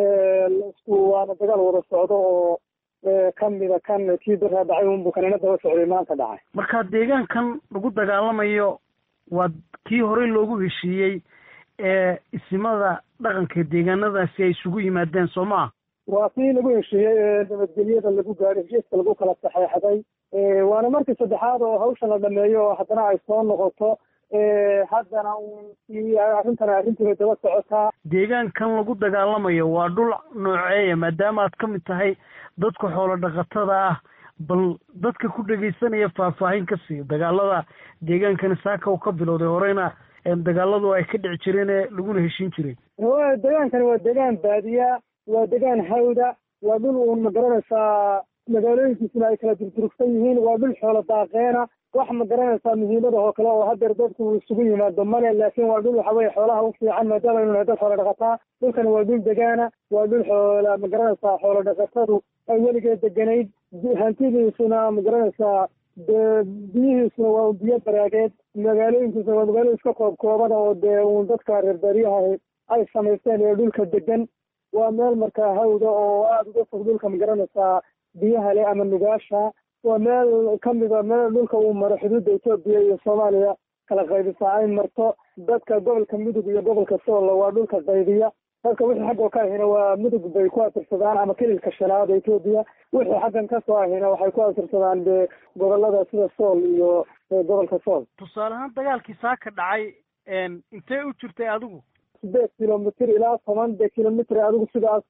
waana dagaal wada socdo oo kamida kan kii dara dhacay unbu kanina daba socday maanta dhacay.
marka deegaankan lagu dagaalamayo waa kii horey loogu heshiiyey isimada dhaqanka deegaanadaasi ay isugu yimaadeen soo maa?
waa kii lagu heshiiyey nabadgelyada lagu gaadhay, heshiiska lagu kala saxeexday. waana markii saddexaad oo hawshan la dhameeyo oo haddana ay soo noqoto. haddana arrintan arrintiibay daba socotaa.
deegaankan lagu dagaalamayo waa dhul nooceeya, maadaama aad ka mid tahay dadka xoolo dhaqatada ah, bal dadka ku dhegaysanaya faahfaahin ka siiyo dagaalada deegaankani saaka uu ka bilowday, horeyna dagaaladu ay ka dhici jireen ee laguna heshiin jiray.
deegaankani waa deegaan baadiya, waa deegaan hawda, waa dhul uun magaranaysaa magaalooyinkiisuna ay kala durturugsan yihiin, waa dhul xoolo daaqeena. wax ma garanaysaa muhiimada oo kale oo hadeer dadku isugu yimaado male, laakiin waa dhul waxa weye xoolaha u fiican maadaama aynu nahay dad xoolo dhaqataa. dhulkani waa dhul degaana, waa dhul xoola ma garanaysaa xoolo dhaqatadu ay weligeed deganayd, hantidiisuna ma garanaysaa dee biyihiisuna waa biyo baraageed, magaalooyinkiisuna waa magaalo iska koobkooban oo dee uun dadka reer baadiyaha ay samaysteen ee dhulka degan. waa meel markaa hawda oo aada uga fog dhulka magaranaysaa biyaha leh ama nugaasha. waa meel kamida meel dhulka uu maro xuduudda Etoobiya iyo Soomaaliya kala qaybisa ay marto. dadka gobolka Mudug iyo gobolka Sool waa dhulka qaybiya. dadka wixii xagga ka ahina waa Mudug bay ku atirsadaan ama kililka shanaad ee Etoobiya. wixii xaggan ka soo ahina waxay ku atirsadaan gobolada sida Sool iyo gobolka Sool.
tusaale ahaan dagaalkii saaka dhacay intee u jirtay adigu?
8 kilomitir ilaa 10 kilomitir adigu sidaas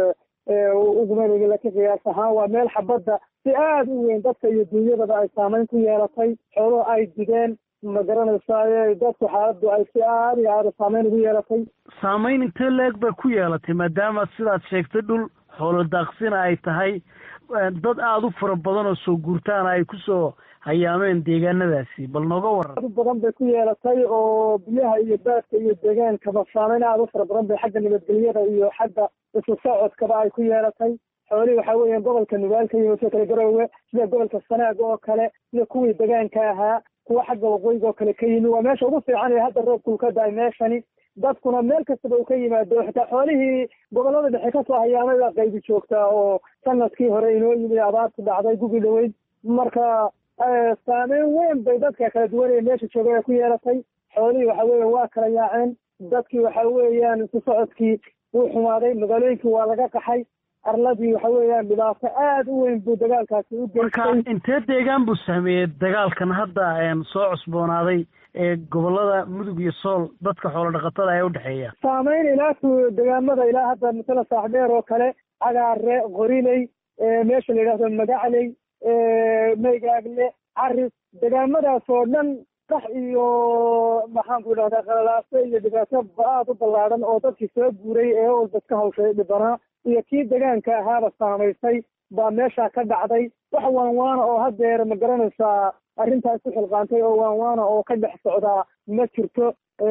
ugumanayay. laakiin qiyaas ahaan waa meel xabadda si aada u weyn dadka iyo dunyadaba ay saameyn ku yeelatay. xoolo ay digeen ma garanaysaa dadku xaaladdu ay si aada iyo aada saameyn ugu yeelatay.
saameyn intee leeg bay ku yeelatay maadaama sidaad sheegtay dhul xoolo daaqsina ay tahay, dad aada u fara badan oo soo guurtaana ay kusoo hayaameen deegaanadaasi, bal nooga waran.
aad u badan bay ku yeelatay oo biyaha iyo baadka iyo deegaankaba saameyn aada u fara badan bay xagga nabadgelyada iyo xagga isu socodkaba ay ku yeelatay. xoolihii waxaa weeyaan gobolka Nugaalka iyo soo kale Garowe, sida gobolka Sanaag oo kale, sida kuwii deegaanka ahaa, kuwa xagga waqooyiga oo kale ka yimi. waa meesha ugu fiican ee hadda roobku ka daay meeshani. dadkuna meel kastaba uu ka yimaado, xitaa xoolihii gobolada dhexe ka soo hayaamay baa qaybi joogtaa oo sanadkii hore inoo yimi abaartu dhacday gugi dhaweyd. marka saameyn weyn bay dadka kala duwan ee meesha jooga ku yeelatay. xoolihii waxa weeye waa kala yaaceen. dadkii waxa weeyaan isu socodkii wuu xumaaday. magaalooyinkii waa laga qaxay. arladii waxa weeyaan dhibaato aada u weyn buu dagaalkaasi u geystay.
marka intee deegaan buu saameeyey dagaalkan hadda soo cusboonaaday ee gobolada Mudug iyo Sool dadka xoolo dhaqatada ay u dhaxeeya?
saameyn ilaa deegaamada ilaa hadda مثلا Saaxdheer oo kale, Cagaare, Qoriley, meesha la yidhaahdo Magacley, Meygaagle, Caris, deegaamadaas oo dhan qax iyo maxaan ku idhahdaa qalalaase iyo dhibaato aada u ballaaran oo dadkii soo guuray ee walba iska hawshay dhibanaa iyo kii deegaanka ahaaba saamaysay baa meesha ka dhacday. wax waanwaana oo haddeer ma garanaysaa arrintaas ku xilqaantay oo waanwaana oo ka dhex socdaa ma jirto.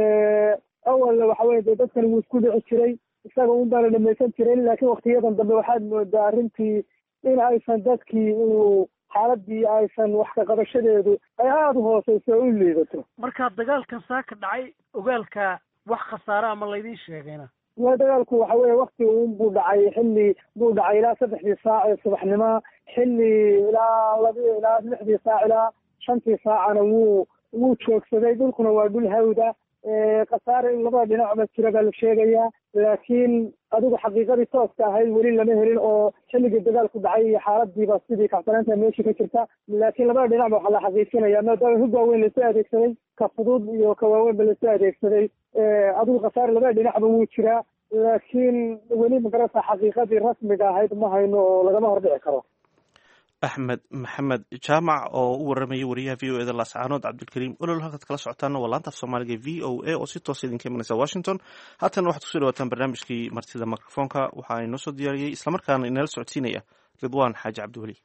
awal waxa weye dee dadkan wuu isku dhici jiray, isaga un baana dhamaysan jirin. laakiin waktiyadan dambe waxaad moodaa arrintii in aysan dadkii xaaladii aysan wax ka qabashadeedu ay aada u hooseyso oo u liidato.
marka dagaalkan saaka dhacay ogaalka wax khasaare ama laydin sheegayna?
dagaalku waxa weeye wakti buu dhacay, xilli buu dhacay ilaa 3 saac ee subaxnimo, xilli ilaa 6 saac ilaa 5 saacana wuu joogsaday. dhulkuna waa dhul hawda. khasaare in labada dhinacba jira baa la sheegayaa, laakiin adigu xaqiiqadii tooska ahayd weli lama helin oo xilligii dagaalku dhacay iyo xaaladiiba sidii kacsanaanta meesha ka jirta. laakiin labada dhinacba waxaa la xaqiijinayaa maadaama hub waaweyn lasoo adeegsaday, ka fudud iyo ka waaweynba lasoo adeegsaday. adigu khasaare labada dhinacba wuu jiraa, laakiin weli magarasa xaqiiqadii rasmiga ahayd ma hayno oo lagama hordhici karo.
axmed maxamed jaamac oo u waramayay wariyaha v o e da laascaanood cabdilkariim olol. halkaad kala socotaana waa laanta af soomaaliga v o a oo si toosa idinka imanaysa Washington. haatan waxaad kusoo dhawaataan barnaamijkii martida mikrofoonka. waxaa inoo soo diyaariyey islamarkaana inala socodsiinaya Ridwaan Xaaji Cabdiweli.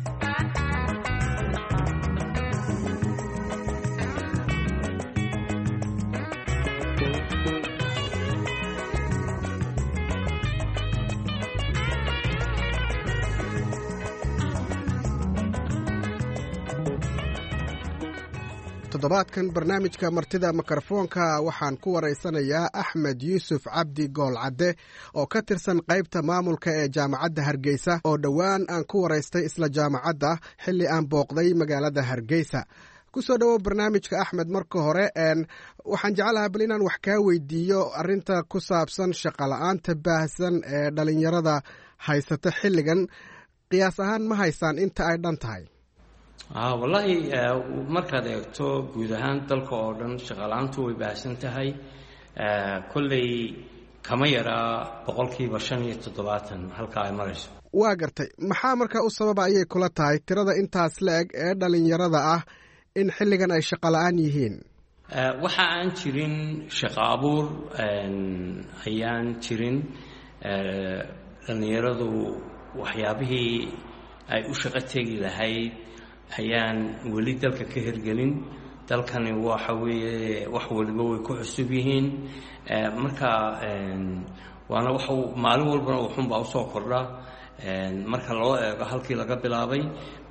toddobaadkan barnaamijka martida mikrofoonka waxaan ku waraysanayaa Axmed Yuusuf Cabdi Goolcadde oo ka tirsan qaybta maamulka ee jaamacadda Hargeysa oo dhowaan aan ku waraystay isla jaamacadda xilli aan booqday magaalada Hargeysa. ku soo dhawow barnaamijka Axmed. marka hore waxaan jeclahay bal inaan wax kaa weydiiyo arrinta ku saabsan shaqo la'aanta baahsan ee dhalinyarada haysata xilligan. qiyaas ahaan ma haysaan inta ay dhan tahay?
wallaahi markaad eegto guud ahaan dalka oo dhan shaqaalaantu way baahsan tahay. kolley kama yaraa 75% halka ay marayso.
waa gartay. maxaa markaa u sababa ayay kula tahay tirada intaas la-eg ee dhalinyarada ah in xilligan ay shaqo la'aan yihiin?
waxa aan jirin shaqo abuur ayaan jirin. dhalinyaradu waxyaabihii ay u shaqo tegi lahayd ayaan weli dalka ka hirgelin. dalkani waxa weeye wax waliba way ku cusub yihiin. marka waana maalin walbana wuxuunbaa usoo kordha marka loo eego halkii laga bilaabay.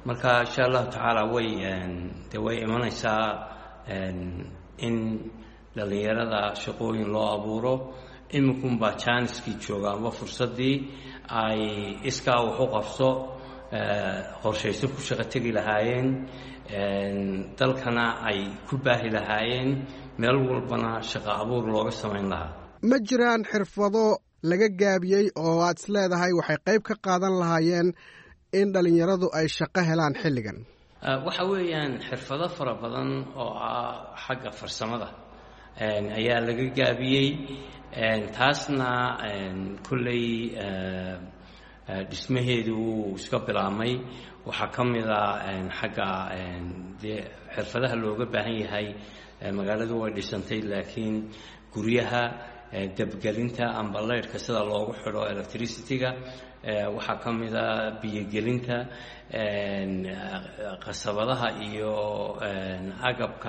marka insha allahu tacaala way imanaysaa in dhalinyarada shaqooyin loo abuuro. iminkunbaa jaaniskii jooga ama fursaddii ay iskaa wax u qabso qorshayso ku shaqo tegi lahaayeen, dalkana ay ku baahi lahaayeen, meel walbana shaqo abuur looga samayn lahaa.
ma jiraan xirfado laga gaabiyey oo aad is leedahay waxay qayb ka qaadan lahaayeen in dhallinyaradu ay shaqo helaan xilligan?
waxa weeyaan xirfado fara badan oo ah xagga farsamada ayaa laga gaabiyey. taasna kolley dhismaheedu wuu iska bilaabmay. waxaa ka mid a xagga dee xirfadaha looga baahan yahay. magaaladu way dhisantay, laakiin guryaha dabgelinta amba leyrhka sida loogu xidho electricity-ga, waxaa ka mid a biyogelinta, qasabadaha iyo agabka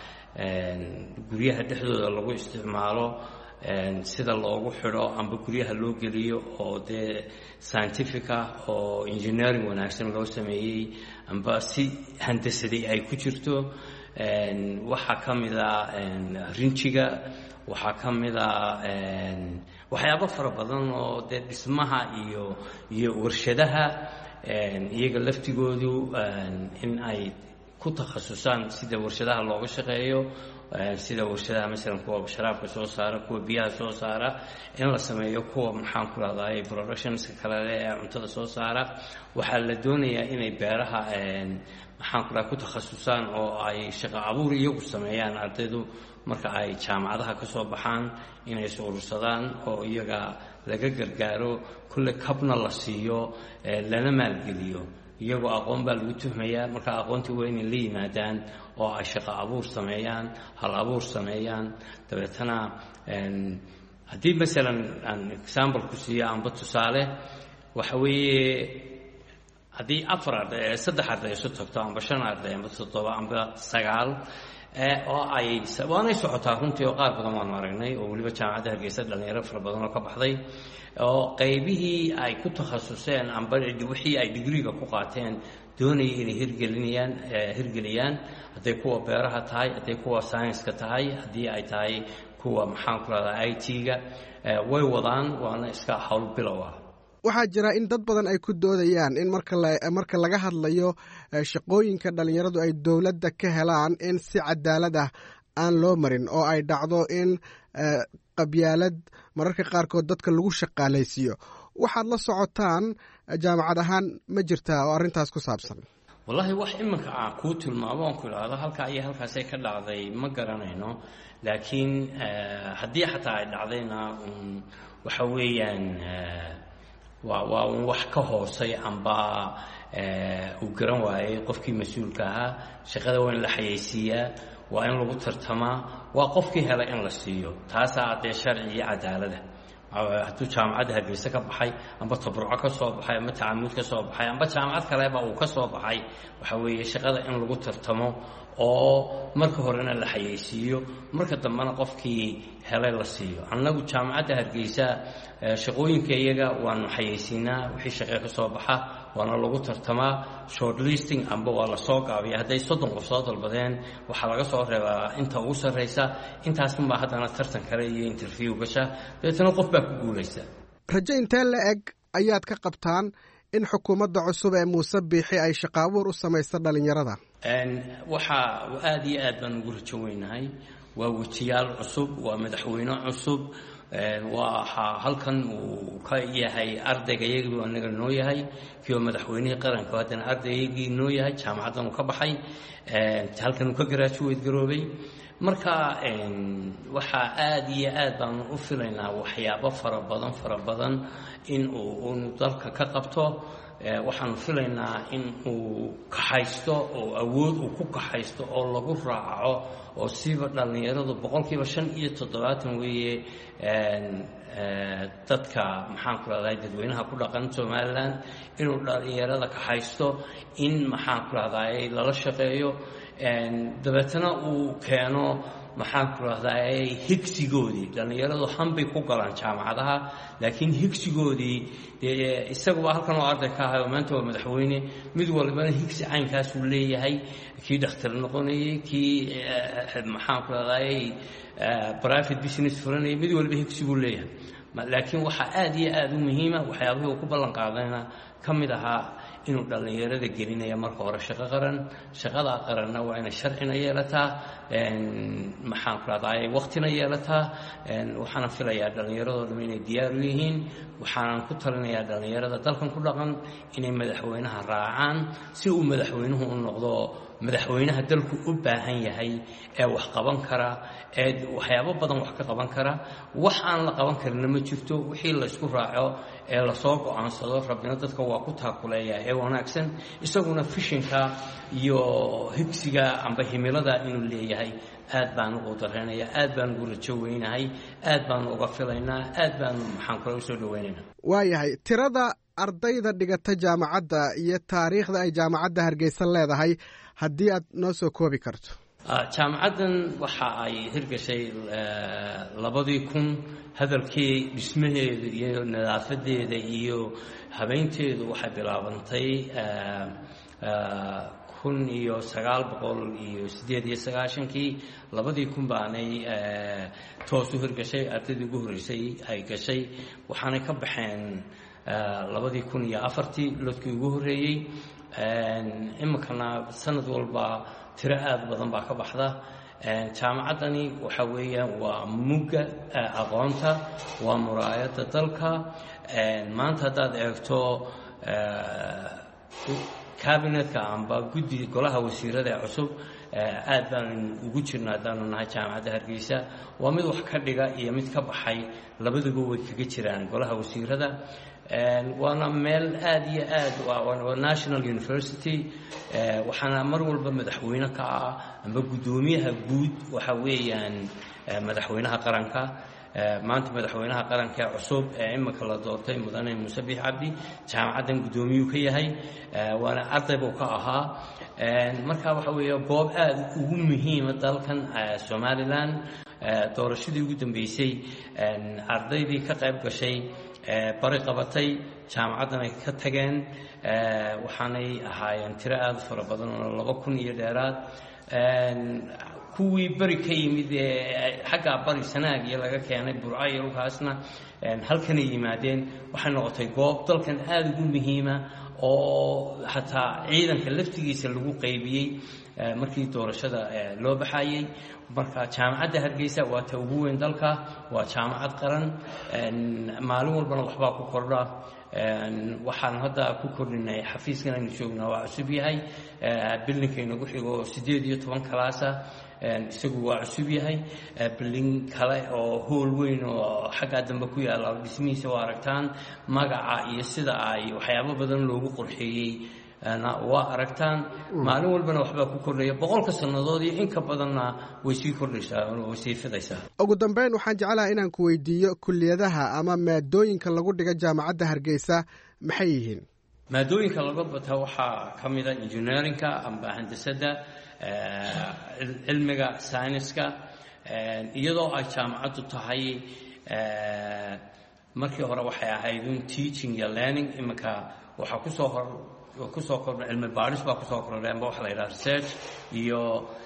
guryaha dhexdooda lagu isticmaalo sida loogu xidho amba guryaha loo geliyo oo dee scientifica oo engineering wanaagsan loo sameeyey amba si handasaday ay ku jirto. waxaa ka mid a rinjiga, waxaa ka mid a waxyaabo fara badan oo dee dhismaha iyo warshadaha iyaga laftigoodu in ay ku takhasusaan sida warshadaha looga shaqeeyo, sida warshadaha masalan kuwa sharaabka soo saara, kuwa biyaha soo saara, in la sameeyo kuwa maxaan ku rahdaay productionska kale ee cuntada soo saara. waxaa la doonayaa inay beeraha maxaan ku rahaa ku takhasusaan oo ay shaqo abuur iyagu sameeyaan. ardaydu marka ay jaamacadaha ka soo baxaan inay is urursadaan oo iyaga laga gargaaro, kulle kabna la siiyo, lana maalgeliyo. iyagoo aqoon baa lagu tuhmayaa, marka aqoontii waa inay la yimaadaan oo ay shaqo abuur sameeyaan, hal abuur sameeyaan. dabeetana haddii masalan aan example ku siiyo amba tusaale, waxa weeye haddii 4 arday 3 arday isu tagto amba 5 arday amba 7 amba 9 oo waanay socotaa runtii oo qaar badan waan aragnay oo weliba jaamacadda Hargeysa dhalinyaro fara badan oo ka baxday oo qaybihii ay ku takhasuseen amba wixii ay digriga ku qaateen doonayay inay hirgeliyaan. hadday kuwa beeraha tahay, hadday kuwa science-ka tahay, haddii ay tahay kuwa maxaan ku rahdaa IT-ga, way wadaan, waana iska hawl bilow ah.
waxaa jira in dad badan ay ku doodayaan in marka laga hadlayo shaqooyinka dhallinyaradu ay dowladda ka helaan in si cadaalad ah aan loo marin oo ay dhacdo in qabyaalad mararka qaarkood dadka lagu shaqaalaysiiyo. waxaad la socotaan jaamacad ahaan ma jirtaa oo arrintaas ku saabsan?
wallaahi wax iminka aan kuu tilmaamo oon ku idhaahdo halkaa iyo halkaasay ka dhacday ma garanayno, laakiin haddii xataa ay dhacdayna waxa weeyaan waa un wax ka hoosay amba uu garan waayey qofkii mas-uulka ahaa. shaqada waa in la xayeysiiyaa, waa in lagu tartamaa, waa qofkii helay in la siiyo. taasaa dee sharci iyo cadaalada. hadduu jaamacadda Hargeysa ka baxay amba Tabruco ka soo baxay amba Tacamuud ka soo baxay amba jaamacad kaleba uu ka soo baxay, waxa weeye shaqada in lagu tartamo oo marka horena la xayeysiiyo, marka dambena qofkii helay la siiyo. annagu jaamacadda Hargeysa shaqooyinka iyaga waanu xayeysiinaa, wixii shaqo ka soo baxa waana lagu tartamaa. shortlisting amba waa la soo gaabiya. hadday 30 qof soo dalbadeen waxaa laga soo reebaa inta ugu sarreysa, intaasunbaa haddana tartan kale iyo interview gasha, dabeetana qof baa ku guulaysa.
rajo intee la eg ayaad ka qabtaan in xukuumadda cusub ee Muuse Biixi ay shaqo abuur u samayso dhalinyarada?
waxaa aad iyo aad baan ugu rajo weynahay. waa wejiyaal cusub, waa madaxweyne cusub, waxaa halkan uu ka yahay ardaygayagii anaga noo yahay, kii oo madaxweynihii qaranka haddana ardaygii noo yahay, jaamacaddan uu ka baxay, halkan uu ka graduate garoobay. marka waxaa aad iyo aad baan u filaynaa waxyaabo fara badan in uu dalka ka qabto. waxaan filaynaa in uu kaxaysto oo awood uu ku kaxaysto oo lagu raaco oo siiba dhalinyaradu 75% weeye dadka maxaan ku rahdaa dadweynaha ku dhaqan Somaliland, inuu dhalinyarada kaxaysto, in maxaan ku rahdaa lala shaqeeyo, dabeetana uu keeno maxaan ku rahdaa higsigoodii dhallinyaradu hanbay ku galaan jaamacadaha laakiin higsigoodii isaguba halkan oo arday ka ahayo maanta waa madaxweyne mid walbana higsi caynkaasuu leeyahay kii dhakhtar noqonayay kii maxaan ku rahdaa private business furanayay mid walba higsiguu leeyahay laakiin waxaa aad iyo aad u muhiima waxyaabihii uu ku ballan qaadayna ka mid ahaa inuu dhallinyarada gelinaya marka hore shaqo qaran shaqadaa qaranna waa inay sharcina yeelataa maxaan ku rahdaa waqtina yeelataa waxaana filayaa dhallinyaradoo dham inay diyaar u yihiin waxaanan ku talinayaa dhallinyarada dalkan ku dhaqan inay madaxweynaha raacaan si uu madaxweynuhu u noqdo madaxweynaha dalku u baahan yahay ee wax qaban kara ee waxyaabo badan wax ka qaban kara wax aan la qaban karina ma jirto wixii la isku raaco ee lasoo go-aansado rabbina dadka waa ku taakuleeya ee wanaagsan isaguna fishinka iyo higsiga amba himilada inuu leeyahay aad baan ugu dareenaya aad baan ugu rajo weynahay aad baan uga filaynaa aad baan maxaan kula usoo dhaweynaynaa
waayahay tirada ardayda dhigata jaamacadda iyo taariikhda ay jaamacadda Hargeysa leedahay haddii aad noo soo koobi karto.
jaamacaddan waxa ay hirgashay 2000 hadalkii dhismaheeda iyo nadaafadeeda iyo habeynteedu waxay bilaabantay 1998kii 2000 baanay toos u hirgashay ardaydii ugu horeysay ay gashay waxaanay ka baxeen 2004 lodkii ugu horeeyay iminkana sanad walba tiro aad badan baa ka baxda jaamacaddani waxa weeyaan waa mugga aqoonta waa muraayadda dalka maanta haddaad eegto kabinetka amba guddiga golaha wasiirada ee cusub aad baan ugu jirnaa haddaanu nahay jaamacadda Hargeysa waa mid wax ka dhiga iyo mid ka baxay labaduba way kaga jiraan golaha wasiirada waana meel aad iyo aad waa national university waxaana mar walba madaxweyne ka ah amba guddoomiyaha guud waxa weeyaan madaxweynaha qaranka maanta madaxweynaha qaranka cusub ee imika la doortay mudane Muuse Biix Cabdi jaamacaddan guddoomiyuu ka yahay waana arday buu ka ahaa marka waxa weeye goob aad ugu muhiim dalkan Somaliland doorashadii ugu dambeysay ardaydii ka qayb gashay bari qabatay jaamacaddan ay ka tageen waxaanay ahaayeen tiro aad fara badan oo 2000 iyo dheeraad kuwii bari ka yimid ee xagga bari sanaag iyo laga keenay burco iyo dhulkaasna halkanay yimaadeen waxay noqotay goob dalkan aad ugu muhiima oo xataa ciidanka laftigiisa lagu qaybiyey markii doorashada loo baxayay marka jaamacadda Hargeysa waa ta ugu weyn dalka waa jaamacad qaran maalin walbana waxbaa ku kordha waxaan hadda ku kordhinay xafiiskan aynu joognaa waa cusub yahay bildinkeena ugu xigo 18 kalaasa isagu waa cusub yahay bildin kale oo hool weyn oo xagga dambe ku yaala dhismihiisa waa aragtaan magaca iyo sida ay waxyaabo badan loogu qurxiyey waa aragtaan maalin walbana waxbaa ku kordhaya 100 sanadood iyo in ka badanna way sii kordhaysaa way sii fidaysaa.
ugu dambeyn waxaan jeclahay inaan ku weydiiyo kulliyadaha ama maadooyinka lagu dhiga jaamacadda Hargeysa maxay yihiin?
maadooyinka laga bata waxaa ka mid ah engineeringka amba handasada cilmiga sayniska iyadoo ay jaamacaddu tahay markii hore waxay ahayd teaching iyo learning iminka waxa kusoo kordhay cilmi baaris baa kusoo kordhay amba waxa la yidhaha research iyo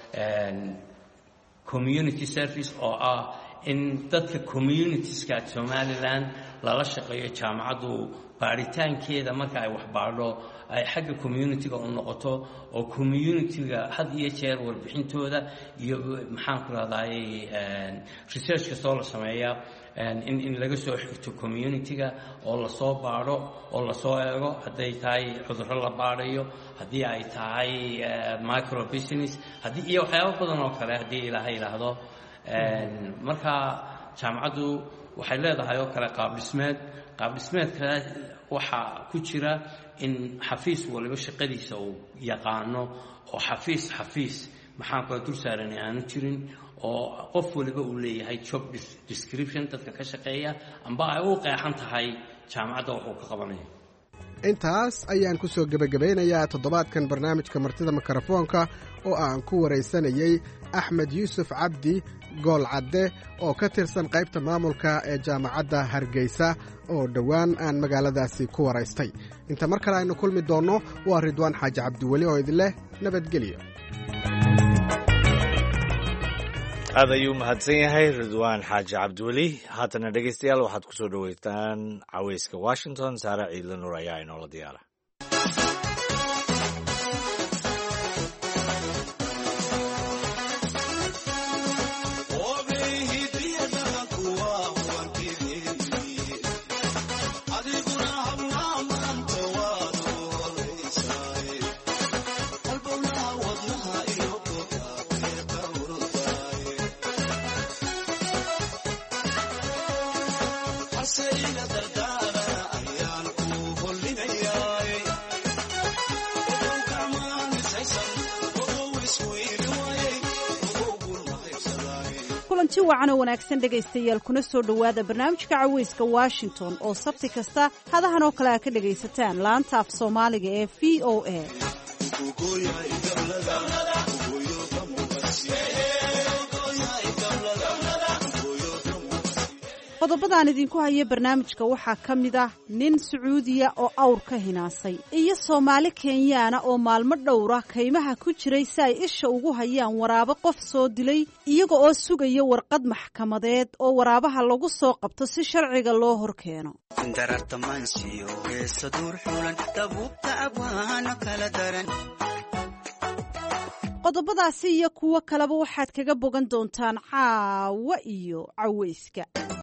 community service oo ah in dadka communitieska Somaliland lala shaqeeyo jaamacaddu baaritaankeeda marka ay wax baadho ay xagga community-ga u noqoto oo community-ga had iyo jeer warbixintooda iyo maxaan ku raadayay research kastoo la sameeyaa in laga soo xigto community-ga oo la soo baadho oo la soo eego hadday tahay cudurro la baadhayo haddii ay tahay micro business haddii iyo waxyaabo badan oo kale haddii ilaahay yidhaahdo marka jaamacaddu waxay leedahay oo kale qaab dhismeedka waxaa ku jira in xafiis waliba shaqadiisa uu yaqaano oo xafiis maxaan kula dul saaran aanu jirin oo qof waliba uu leeyahay job description dadka ka shaqeeya amba ay u qeexan tahay jaamacadda wuxuu ka qabanayo.
intaas ayaan ku soo gebagabeynayaa toddobaadkan barnaamijka martida mikrofoonka oo aan ku waraysanayey axmed yuusuf cabdi goolcadde oo ka tirsan qaybta maamulka ee jaamacadda hargeysa oo dhowaan aan magaaladaasi ku waraystay. inta mar kale aynu kulmi doonno waa ridwaan xaaji cabdiweli oo idin leh nabadgelyo.
aad ayuu mahadsan yahay ridwaan xaaji cabdiweli. haatana dhegaystayaal waxaad ku soo dhoweytaan caweyska washington. saare ciidla nuur ayaa inoola diyaara.
kulanti wacan oo wanaagsan dhegaystayaal kuna soo dhowaada barnaamijka caweyska washington oo sabti kasta hadahan oo kale a ka dhegaysataan laanta af soomaaliga ee v o a. qodobadaan idinku haya barnaamijka waxaa ka mid ah nin sacuudiya oo awr ka hinaasay iyo soomaali kenyaana oo maalmo dhowra kaymaha ku jiray si ay isha ugu hayaan waraabo qof soo dilay iyaga oo sugaya warqad maxkamadeed oo waraabaha lagu soo qabto si sharciga loo hor keeno. qodobadaasi iyo kuwo kaleba waxaad kaga bogan doontaan caawa iyo caweyska.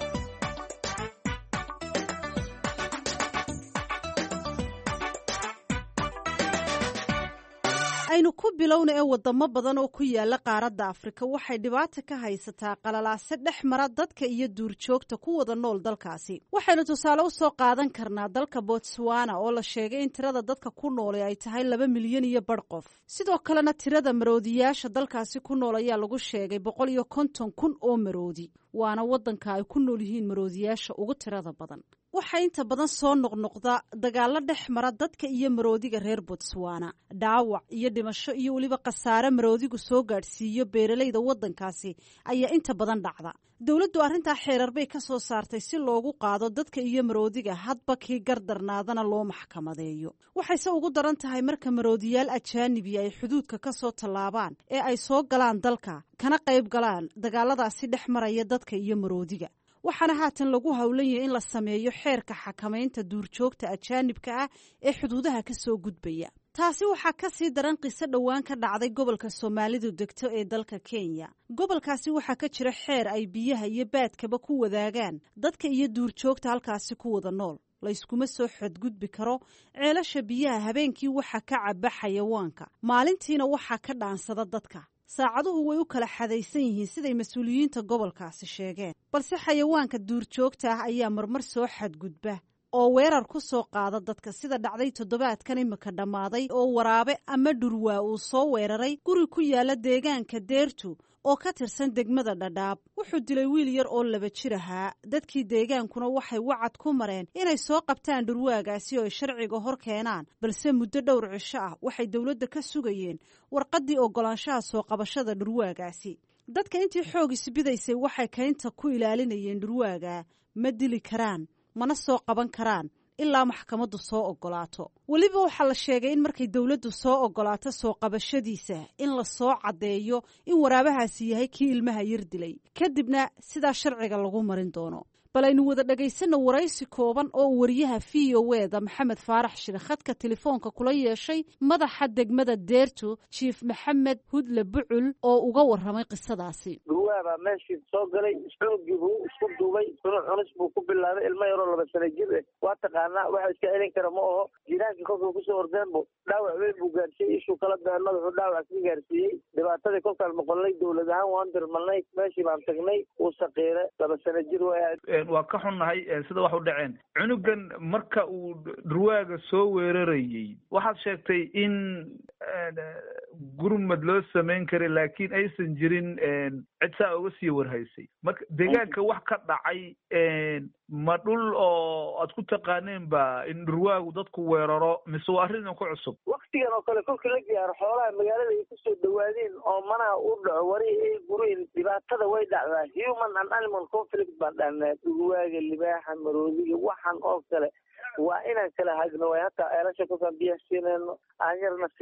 aynu ku bilowna ee wadamo badan oo ku yaala qaaradda Afrika waxay dhibaato ka haysataa qalalaase dhex mara dadka iyo duurjoogta ku wada nool dalkaasi. waxaynu tusaale u soo qaadan karnaa dalka Botswana oo la sheegay in tirada dadka ku nool ay tahay 2 milyan iyo bar qof. sidoo kalena tirada maroodiyaasha dalkaasi ku nool ayaa lagu sheegay 150,000 oo maroodi. waana wadanka ay ku nool yihiin maroodiyaasha ugu tirada badan. waxaa inta badan soo noqnoqda dagaalo dhex mara dadka iyo maroodiga reer Botswana. dhaawac iyo dhimasho iyo weliba khasaare maroodigu soo gaadhsiiyo beeralayda wadankaasi ayaa inta badan dhacda. dowladdu arrintaa xeerar bay ka soo saartay si loogu qaado dadka iyo maroodiga hadba kii gardarnaadana loo maxkamadeeyo. waxayse ugu daran tahay marka maroodiyaal ajaanibi ay xuduudka ka soo tallaabaan ee ay soo galaan dalka kana qayb galaan dagaaladaasi dhex maraya dadka iyo maroodiga. waxaana haatan lagu howlan yahay in la sameeyo xeerka xakamaynta duurjoogta ajaanibka ah ee xuduudaha ka soo gudbaya. taasi waxaa ka sii daran qiso dhowaan ka dhacday gobolka Soomaalidu degto ee dalka Kenya. gobolkaasi waxaa ka jira xeer ay biyaha iyo baadkaba ku wadaagaan dadka iyo duurjoogta halkaasi ku wada nool. la iskuma soo xadgudbi karo ceelasha biyaha habeenkii waxa ka caba xayawaanka, maalintiina waxa ka dhaansada dadka. saacaduhu way u kala xadaysan yihiin siday mas-uuliyiinta gobolkaasi sheegeen, balse xayawaanka duurjoogta ah ayaa marmar soo xadgudba oo weerar ku soo qaada dadka, sida dhacday toddobaadkan imika dhammaaday oo waraabe ama dhurwaa uu soo weeraray guri ku yaala deegaanka Deertu oo ka tirsan degmada Dhadhaab. wuxuu dilay wiil yar oo 2 jir ahaa. dadkii deegaankuna waxay wacad ku mareen inay soo qabtaan dhurwaagaasi oo ay sharciga hor keenaan, balse muddo dhowr cisho ah waxay dowladda ka sugayeen warqaddii oggolaanshaha soo qabashada dhurwaagaasi. dadka intii xoog isbidaysay waxay kaynta ku ilaalinayeen dhurwaaga ma dili karaan mana soo qaban karaan ilaa maxkamaddu soo oggolaato. weliba waxaa la sheegay in markay dowladdu soo oggolaato soo qabashadiisa in la soo caddeeyo in waraabahaasi yahay kii ilmaha yar dilay, kadibna sidaa sharciga lagu marin doono. bal aynu wada dhagaysanno waraysi kooban oo wariyaha VOA-da Maxamed Faarax Shire khadka telefoonka kula yeeshay madaxa degmada Deertu Chief Maxamed Hudle Bucul oo uga warramay qisadaasi.
dhurwaaba meeshii soo galay xoogii buu isku duubay, cunis buu ku bilaabay. ilmo yaroo 2 sano jir ah waa taqaanaa waxa iska celin kara ma aho. jiraankii kolkuu kusoo ordeen buu dhaawac weyn buu gaarsiiyey, ishuu kala baxay, madaxuu dhaawac ka gaarsiiyey. dhibaatadii kolkaan maqalnay dowlad ahaan waan dirmalnay, meeshii baan tagnay, uu saqiiray, 2 sano jir
waa ka xunnahay sida wax u dhaceen. cunugan marka uu dhurwaaga soo weerarayey waxaad sheegtay in gurmad loo samayn karay laakiin aysan jirin cid saa uga sii warhaysay marka deegaanka wax ka dhacay ma dhul oo aad ku taqaaneen ba in dhurwaagu dadku weeraro mise waa arrin ku cusub
waktigan oo kale kolka la gaaro xoolaha magaalada ay kusoo dhawaadeen oo manaha u dhaco wari ay gureen dhibaatada way dhacdaa human and animal conflict baan dhahnaa dhurwaaga libaaxa maroodiga waxaan oo kale waa inaan kala hagno way hataa eelasha kusan biyaha siinayno aan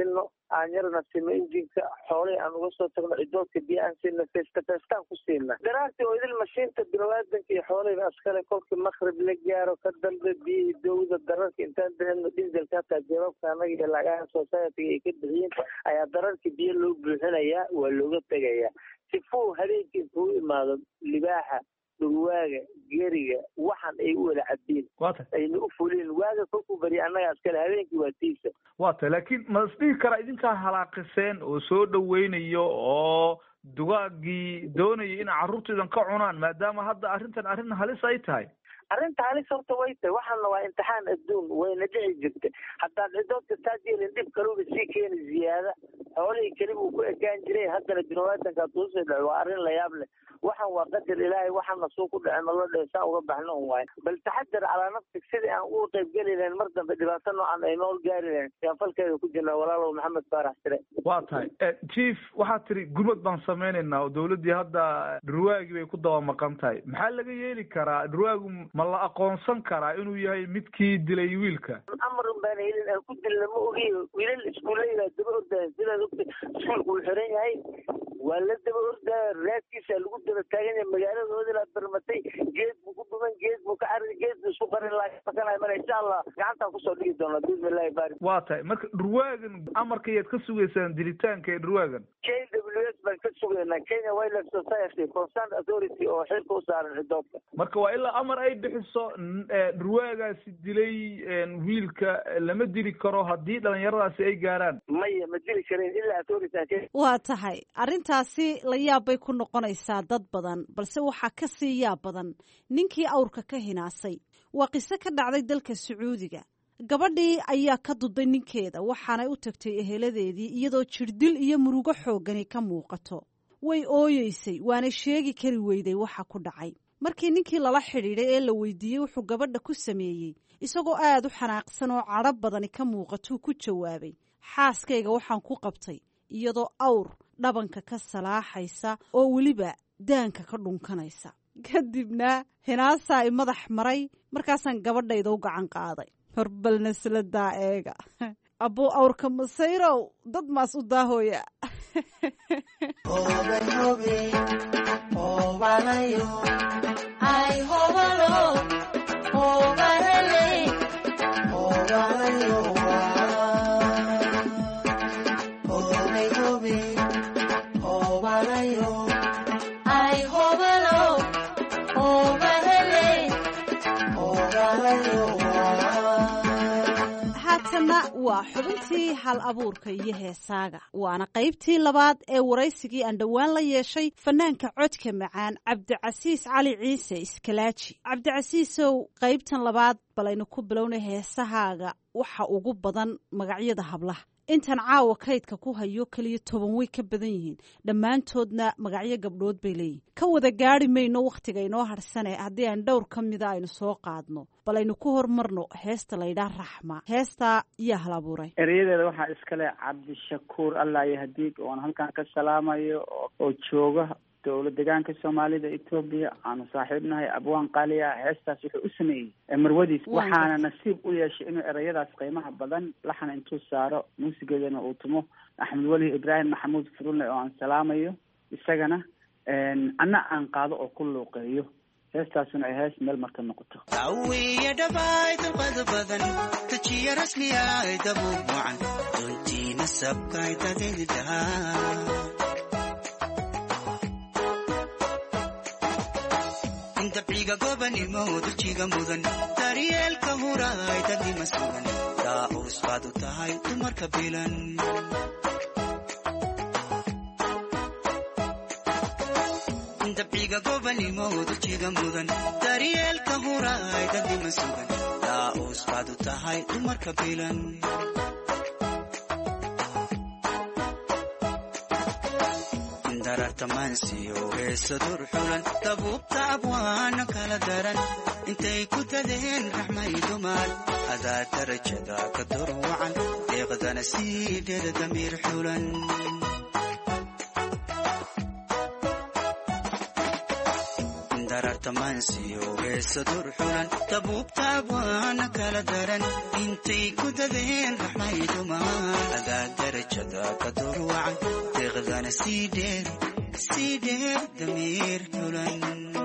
yarna sino injinka xoolihii aan uga soo tagno cidoodka biya aan siina feestaan ku siina daraartii oo idil mashiinta biniaadanka iyo xoolihii askale kolkii makrib la gaaro ka dambe biyihii dowda dararka intaan bixino diselka hataa jawaabka anaga iyo lagaha society ay ka bixiyeen ayaa dararkii biyo loo buuxinayaa waa looga tegayaa sifuu habeenkii intuu imaado libaaxa dhurwaaga geriga waxaan ay u wada cabeen ayna u fulin waaga kolkuu bari annaga askale habeenkii waa tiisa
waata laakiin ma isdhihi karaa idinkaa halaaqiseen oo soo dhaweynayo oo dugaagii doonaya in carruurtaidan ka cunaan maadaama hadda arrin halis ay tahay
arrinta halis horta way tahay waxaana waa imtixaan adduun wayna dhici jirta haddaad cidoodka taajeelin dhib kaluba sii keeni ziyaada xoolihii keliba uu ku ekaan jiray haddana biniaadanka tuusii dhaco waa arrin la yaab leh waxaan waa qadar ilaahay waxaana suu ku dhacay ma loo dhahay saa uga baxno un waayo bal taxadar calaa nafsig sidii aan uga qayb geli lahayn mar dambe dhibaato noocan ay nool gaari lahayn yaan falkeeda ku jirnaa walaalow maxamed faarax sire
waa tahay chief waxaad tiri gurmad baan samaynaynaa oo dawladdii hadda dhurwaagii bay ku daba maqan tahay maxaa laga yeeli karaa dhurwaagu ma la aqoonsan karaa inuu yahay midkii dilay wiilka
amar un baan helin aan ku dilna ma ogiyo wiilal iskuulleyda daba ordaya sidaad ogta iskuulku uu xiran yahay waa la daba ordaya raadkiisa lagu daba taagan yahay magaaladooda la barmatay geed buu ku dhuman geed buu ka carin geed buu isku qarin laakana mara insha allah gacantaan kusoo dhigi doona bismillahi baari
waa tahay marka dhurwaagan amarkayaad ka sugaysaan dilitaanka ee dhurwaagan
KWS baan ka sugaynaa Kenya Wildlife Society Concerned Authority oo xilka u saaran cidoodka
marka waa ilaa amar ay bixiso dhurwaagaasi dilay wiilka lama dili karo haddii dhalinyaradaasi ay gaaraan
maya ma dili karin ilaa authority
waa tahay arrintaasi la yaab bay ku noqonaysaa dad badan balse waxaa ka sii yaab badan ninkii awrka ka hinaasay waa qiso ka dhacday dalka Sacuudiga gabadhii ayaa ka duday ninkeeda waxaanay u tagtay eheladeedii iyadoo jirdil iyo murugo xoogani ka muuqato way ooyeysay waana sheegi kari weyday waxa ku dhacay markii ninkii lala xidhiidhay ee la weydiiyey wuxuu gabadha ku sameeyey isagoo aad u xanaaqsan oo cadho badani ka muuqatuu ku jawaabay xaaskayga waxaan ku qabtay iyadoo awr dhabanka ka salaaxaysa oo weliba daanka ka dhunkanaysa kadibna hinaasaa i madax maray markaasaan gabadhayda u gacan qaaday horbalnasladaa eega abbuu awrka masayrow dad maas u daahooya waa xubintii hal abuurka iyo heesaaga waana qaybtii labaad ee waraysigii aan dhowaan la yeeshay fanaanka codka macaan cabdicasiis cali ciise iskalaaji cabdicasiisow qaybtan labaad balaynu ku bilownay heesahaaga waxa ugu badan magacyada hablaha intaan caawa kaydka ku hayo keliya 10 way ka badan yihiin dhammaantoodna magacyo gabdhood bay leeyihin ka wada gaari mayno wakhtiga inoo harsane haddii aan dhowr ka mida aynu soo qaadno bal aynu ku hormarno heesta laydhaha raxma heesta yaa hal abuuray
erayadeeda waxaa iskale cabdishakuur allah iyo hadiig oon halkan ka salaamayo oo jooga dowlad deegaanka soomaalida Ethiopia aanu saaxiibnahay abwaan qaaliya heestaas wuxuu u sameeyay marwadiis waxaana nasiib u yeeshay inuu erayadaas qiimaha badan laxan intuu saaro muusigeedana uu tumo Axmed Wali Ibrahim Maxamuud Furule oo aan salaamayo isagana anna aan qaado oo ku luuqeeyo heestaasuna ay hees meel marka noqoto
awiya dhabayd qad badan tajiya rasmiya dabu waan duntina sabkay tadida dabciga gobanimo dajiga mudan daryeelka huraay dadnima sugan daa usbaad u tahay dumarka bilan dabciga gobanimo dajiga mudan daryeelka huraay dadnima sugan daa usbaad u tahay dumarka bilan darartamansiyo heesa dur xulan dabuubta abwaana kala daran intay ku dadeen raxmay dumar adaa darajada ka dur wacan deeqdana sii dheer damiir xulan darartamansiyo heesa dur xulan dabuubta abwaana kala daran intay ku dadeen raxmay dumar adaa darajada ka dur wacan deeqdana sii dheer damiir xulan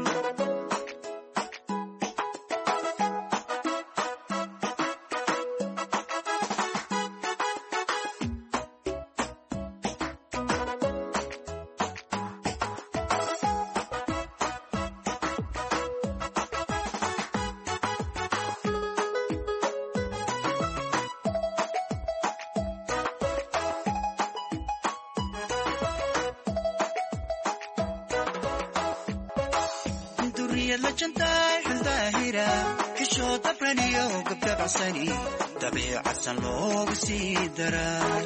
dabiicadsan loogu sii daray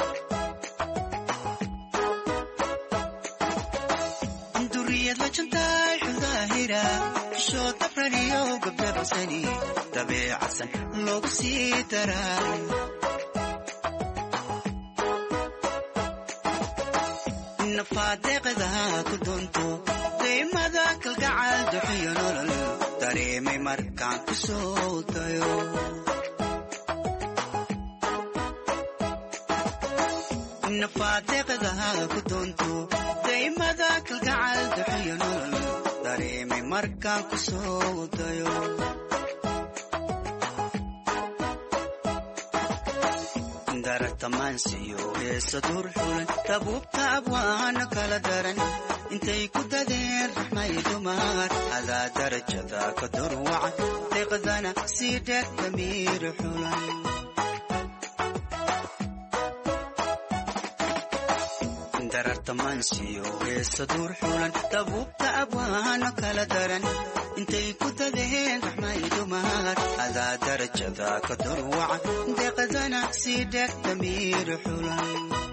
duriyad la jantaay xuldaahira kishoo dabraniyo gabdhabacsani dabiicadsan loogu sii daray nafaadeeqada ku doonto deymada kalgacal duxiyo nolol dareemay markaan ku soo dayo nafaadeeqada ku doonto daymada kalgacal duxiyo nolol dareemay markaan ku soo dayo darartamansiyo heesa dur xulan dabuubta abwaana kala daran intay ku dadeen raxmay dumar adaa darajada ka dur wacan deeqdana sii dheer damiir xulan darartamansiyo heesa dur xulan dabuubta abwaana kala daran intay ku dadeen raxmay dumar adaa darajada ka dur wacan deeqdana sii dheer damiir xulan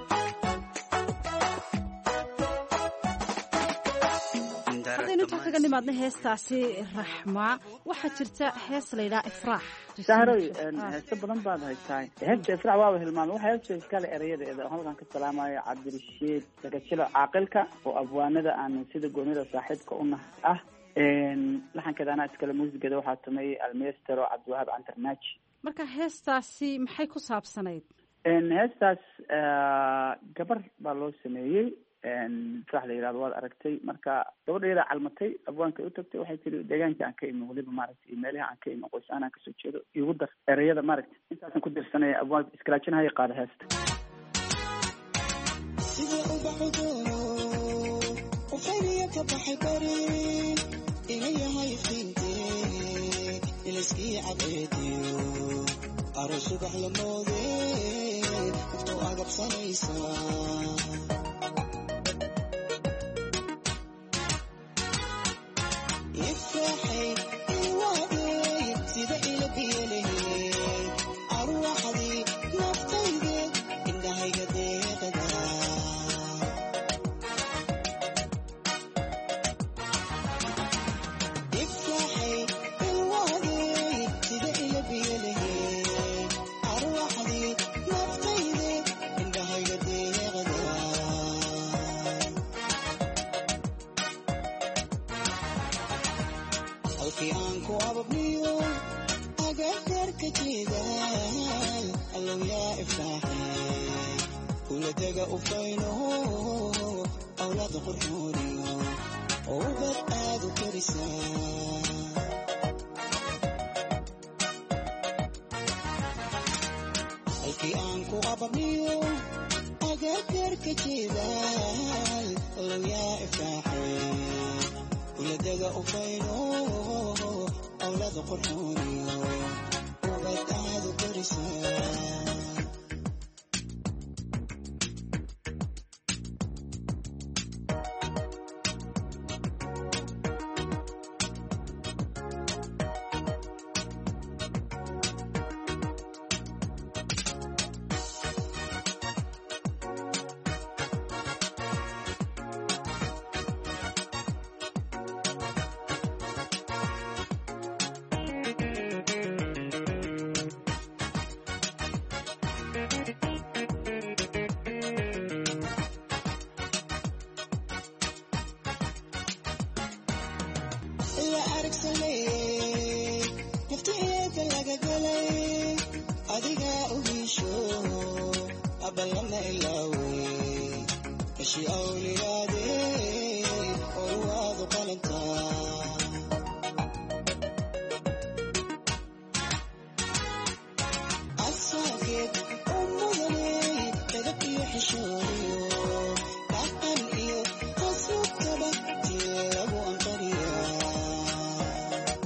haddaynu inta kaga nimaadna heestaasi raxmaa waxaa jirta hees laydhaha ifraax
sahroy heeso badan baad haytaa heesta ifraax waaba hilmaamay waxa heesta iskale erayadeeda halkan ka salaamayo cabdirashiid sagajilo caaqilka oo abwaanada aan sida goonida saaxiibka u nahay ah laxankeeda anaa iskale muusigeeda waxaa tumeeyey almeestero cabdiwahaab cantarnaaji
marka heestaasi maxay ku saabsanayd
heestaas gabar baa loo sameeyey ifraax la yidhahdo waad aragtay marka gabadha iyada calmatay abwaanka u tagtay waxay tiri deegaanka aan ka imi weliba maaragtay iyo meelaha aan ka imi qoys aan kasoo jeedo igu dar ereyada maaragtay intaasan ku dirsanaya abwaanka iskalaajinahaya qaada heesta
sida ubaxudo ukhayriya ka baxay bari ina yahay fiinte ilaskii cabeediyo aro subax la moode waqtu agabsanaysaa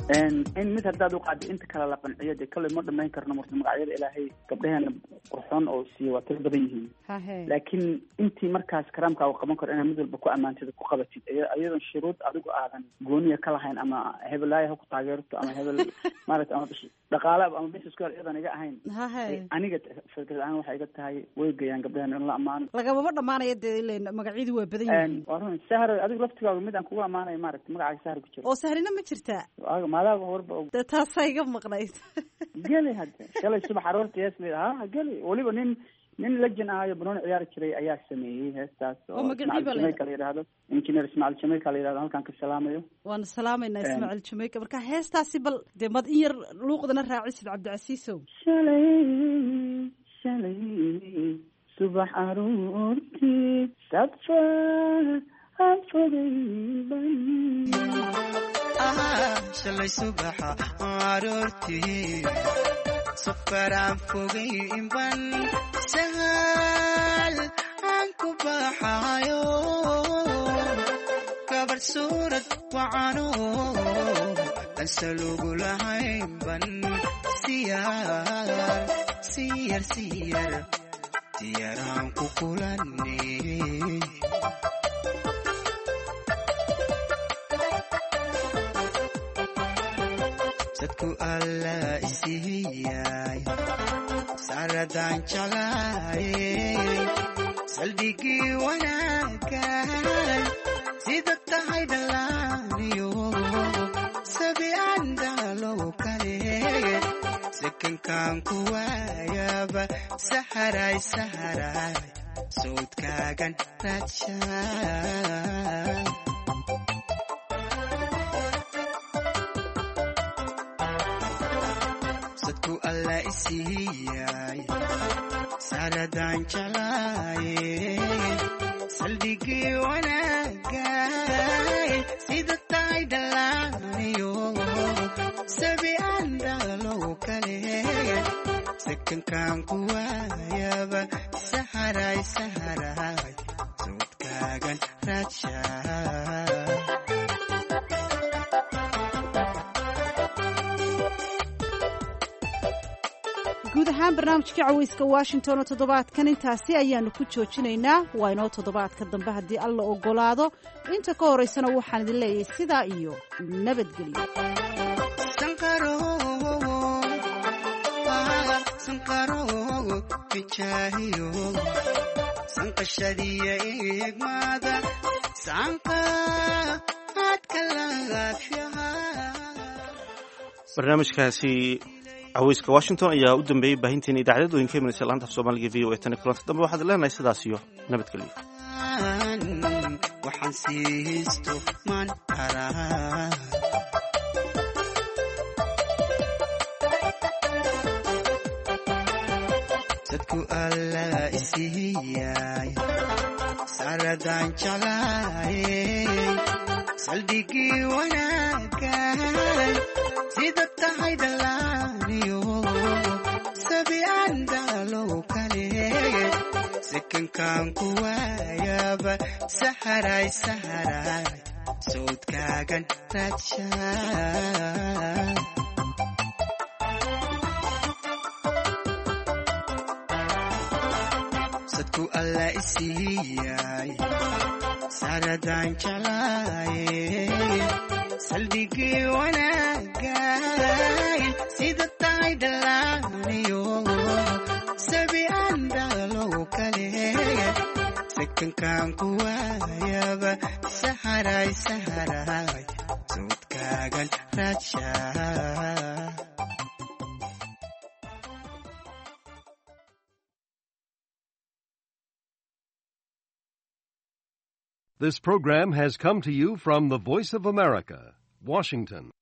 in mid haddaad u qaado inta kale la qanciyo dee kale ma dhamayn karno marka magacyada ilaahay gabdhaheena qurxoon oo siiyo waa tiro badan yihiin laakiin intii markaas karaamka u qaban karo inaad mid walba ku ammaantida ku qabatid iyadoon shuruud adigu aadan gooniya ka lahayn ama hebelaaya ha ku taageerto ama hebel maarata ama dhaqaala ama business ku iyadan iga ahayn aniga fikrad ahaan waxay iga tahay way geeyaan gabdhaheena in la ammaano
lagamaba dhamaanaya dee ileen magacyadu waa badan yihiin
waa run sahar adigu laftigaaga mid aan kugu ammaanayo maarata magacaaga sahar ku jiro
oo sahrina ma jirtaa
maadaaba horba og
dee taasaa iga maqnayd
geli hadda shalay subax aroortii hees leeda ha geli weliba nin legend ahayo banooni ciyaari jiray ayaa sameeyey heestaas oo Jamaica la yidhaahdo engineer Ismaciil Jamaica la yidhahdo halkaan ka salaamayo
waan salaamaynaa Ismaciil Jamaica marka heestaasi bal dee mad in yar luuqdana raacisid Cabdicasiisow
shalay subax aroortii safar
shalay subaxa aroortii safaraan fogayban sahal aan ku baxayo gabar suurad wacano ansalugu lahaynban siyar diyaraan ku kulanay dadku alla isiiyay saaradan jalaayay saldhigii wanaagay sida tahay dhalaaniyo sabi aan dhalow kale sekankaan ku waayaba saharay sawdkaagan raadshaan sadku alla isiiyay saaradan jalaayay saldhigii wanaagay sida tahay dhalaaniyo sabi aan dhalow kale sekankaan ku waayaba saharay sawdkaagan raadshaan
guud ahaan barnaamijkii caweyska washington oo toddobaadkan intaasi ayaanu ku joojinaynaa waa inoo toddobaadka dambe haddii alla ogolaado inta ka horaysana waxaan idin leeyahay sidaa iyo nabadgelyo
sanqashadiya eegmada
barnaamijkaasi caweyska washington ayaa u dambeeyey baahinteena idaacadooyinka imanaysa laanta af soomaaliga v o a tan kulanta dambe waxaad leenahay sidaas iyo nabadgelyo
waxaan siisto man araa dadku alla isiiyay saaradan jalaayay saldhigii wanaagay sida tahay dhalaaniyo sabi aan dhalow kale sekankaan ku waayaba saharay sawdkaagan raadshaan sadku alla isiiyay saaradan jalaayay saldhigii wanaagay sida tahay dhalaaniyo sabi aan dhalow kale sekankaan ku waayaba saharay sawdkaagan raadshaan
This program has come to you from the Voice of America, Washington.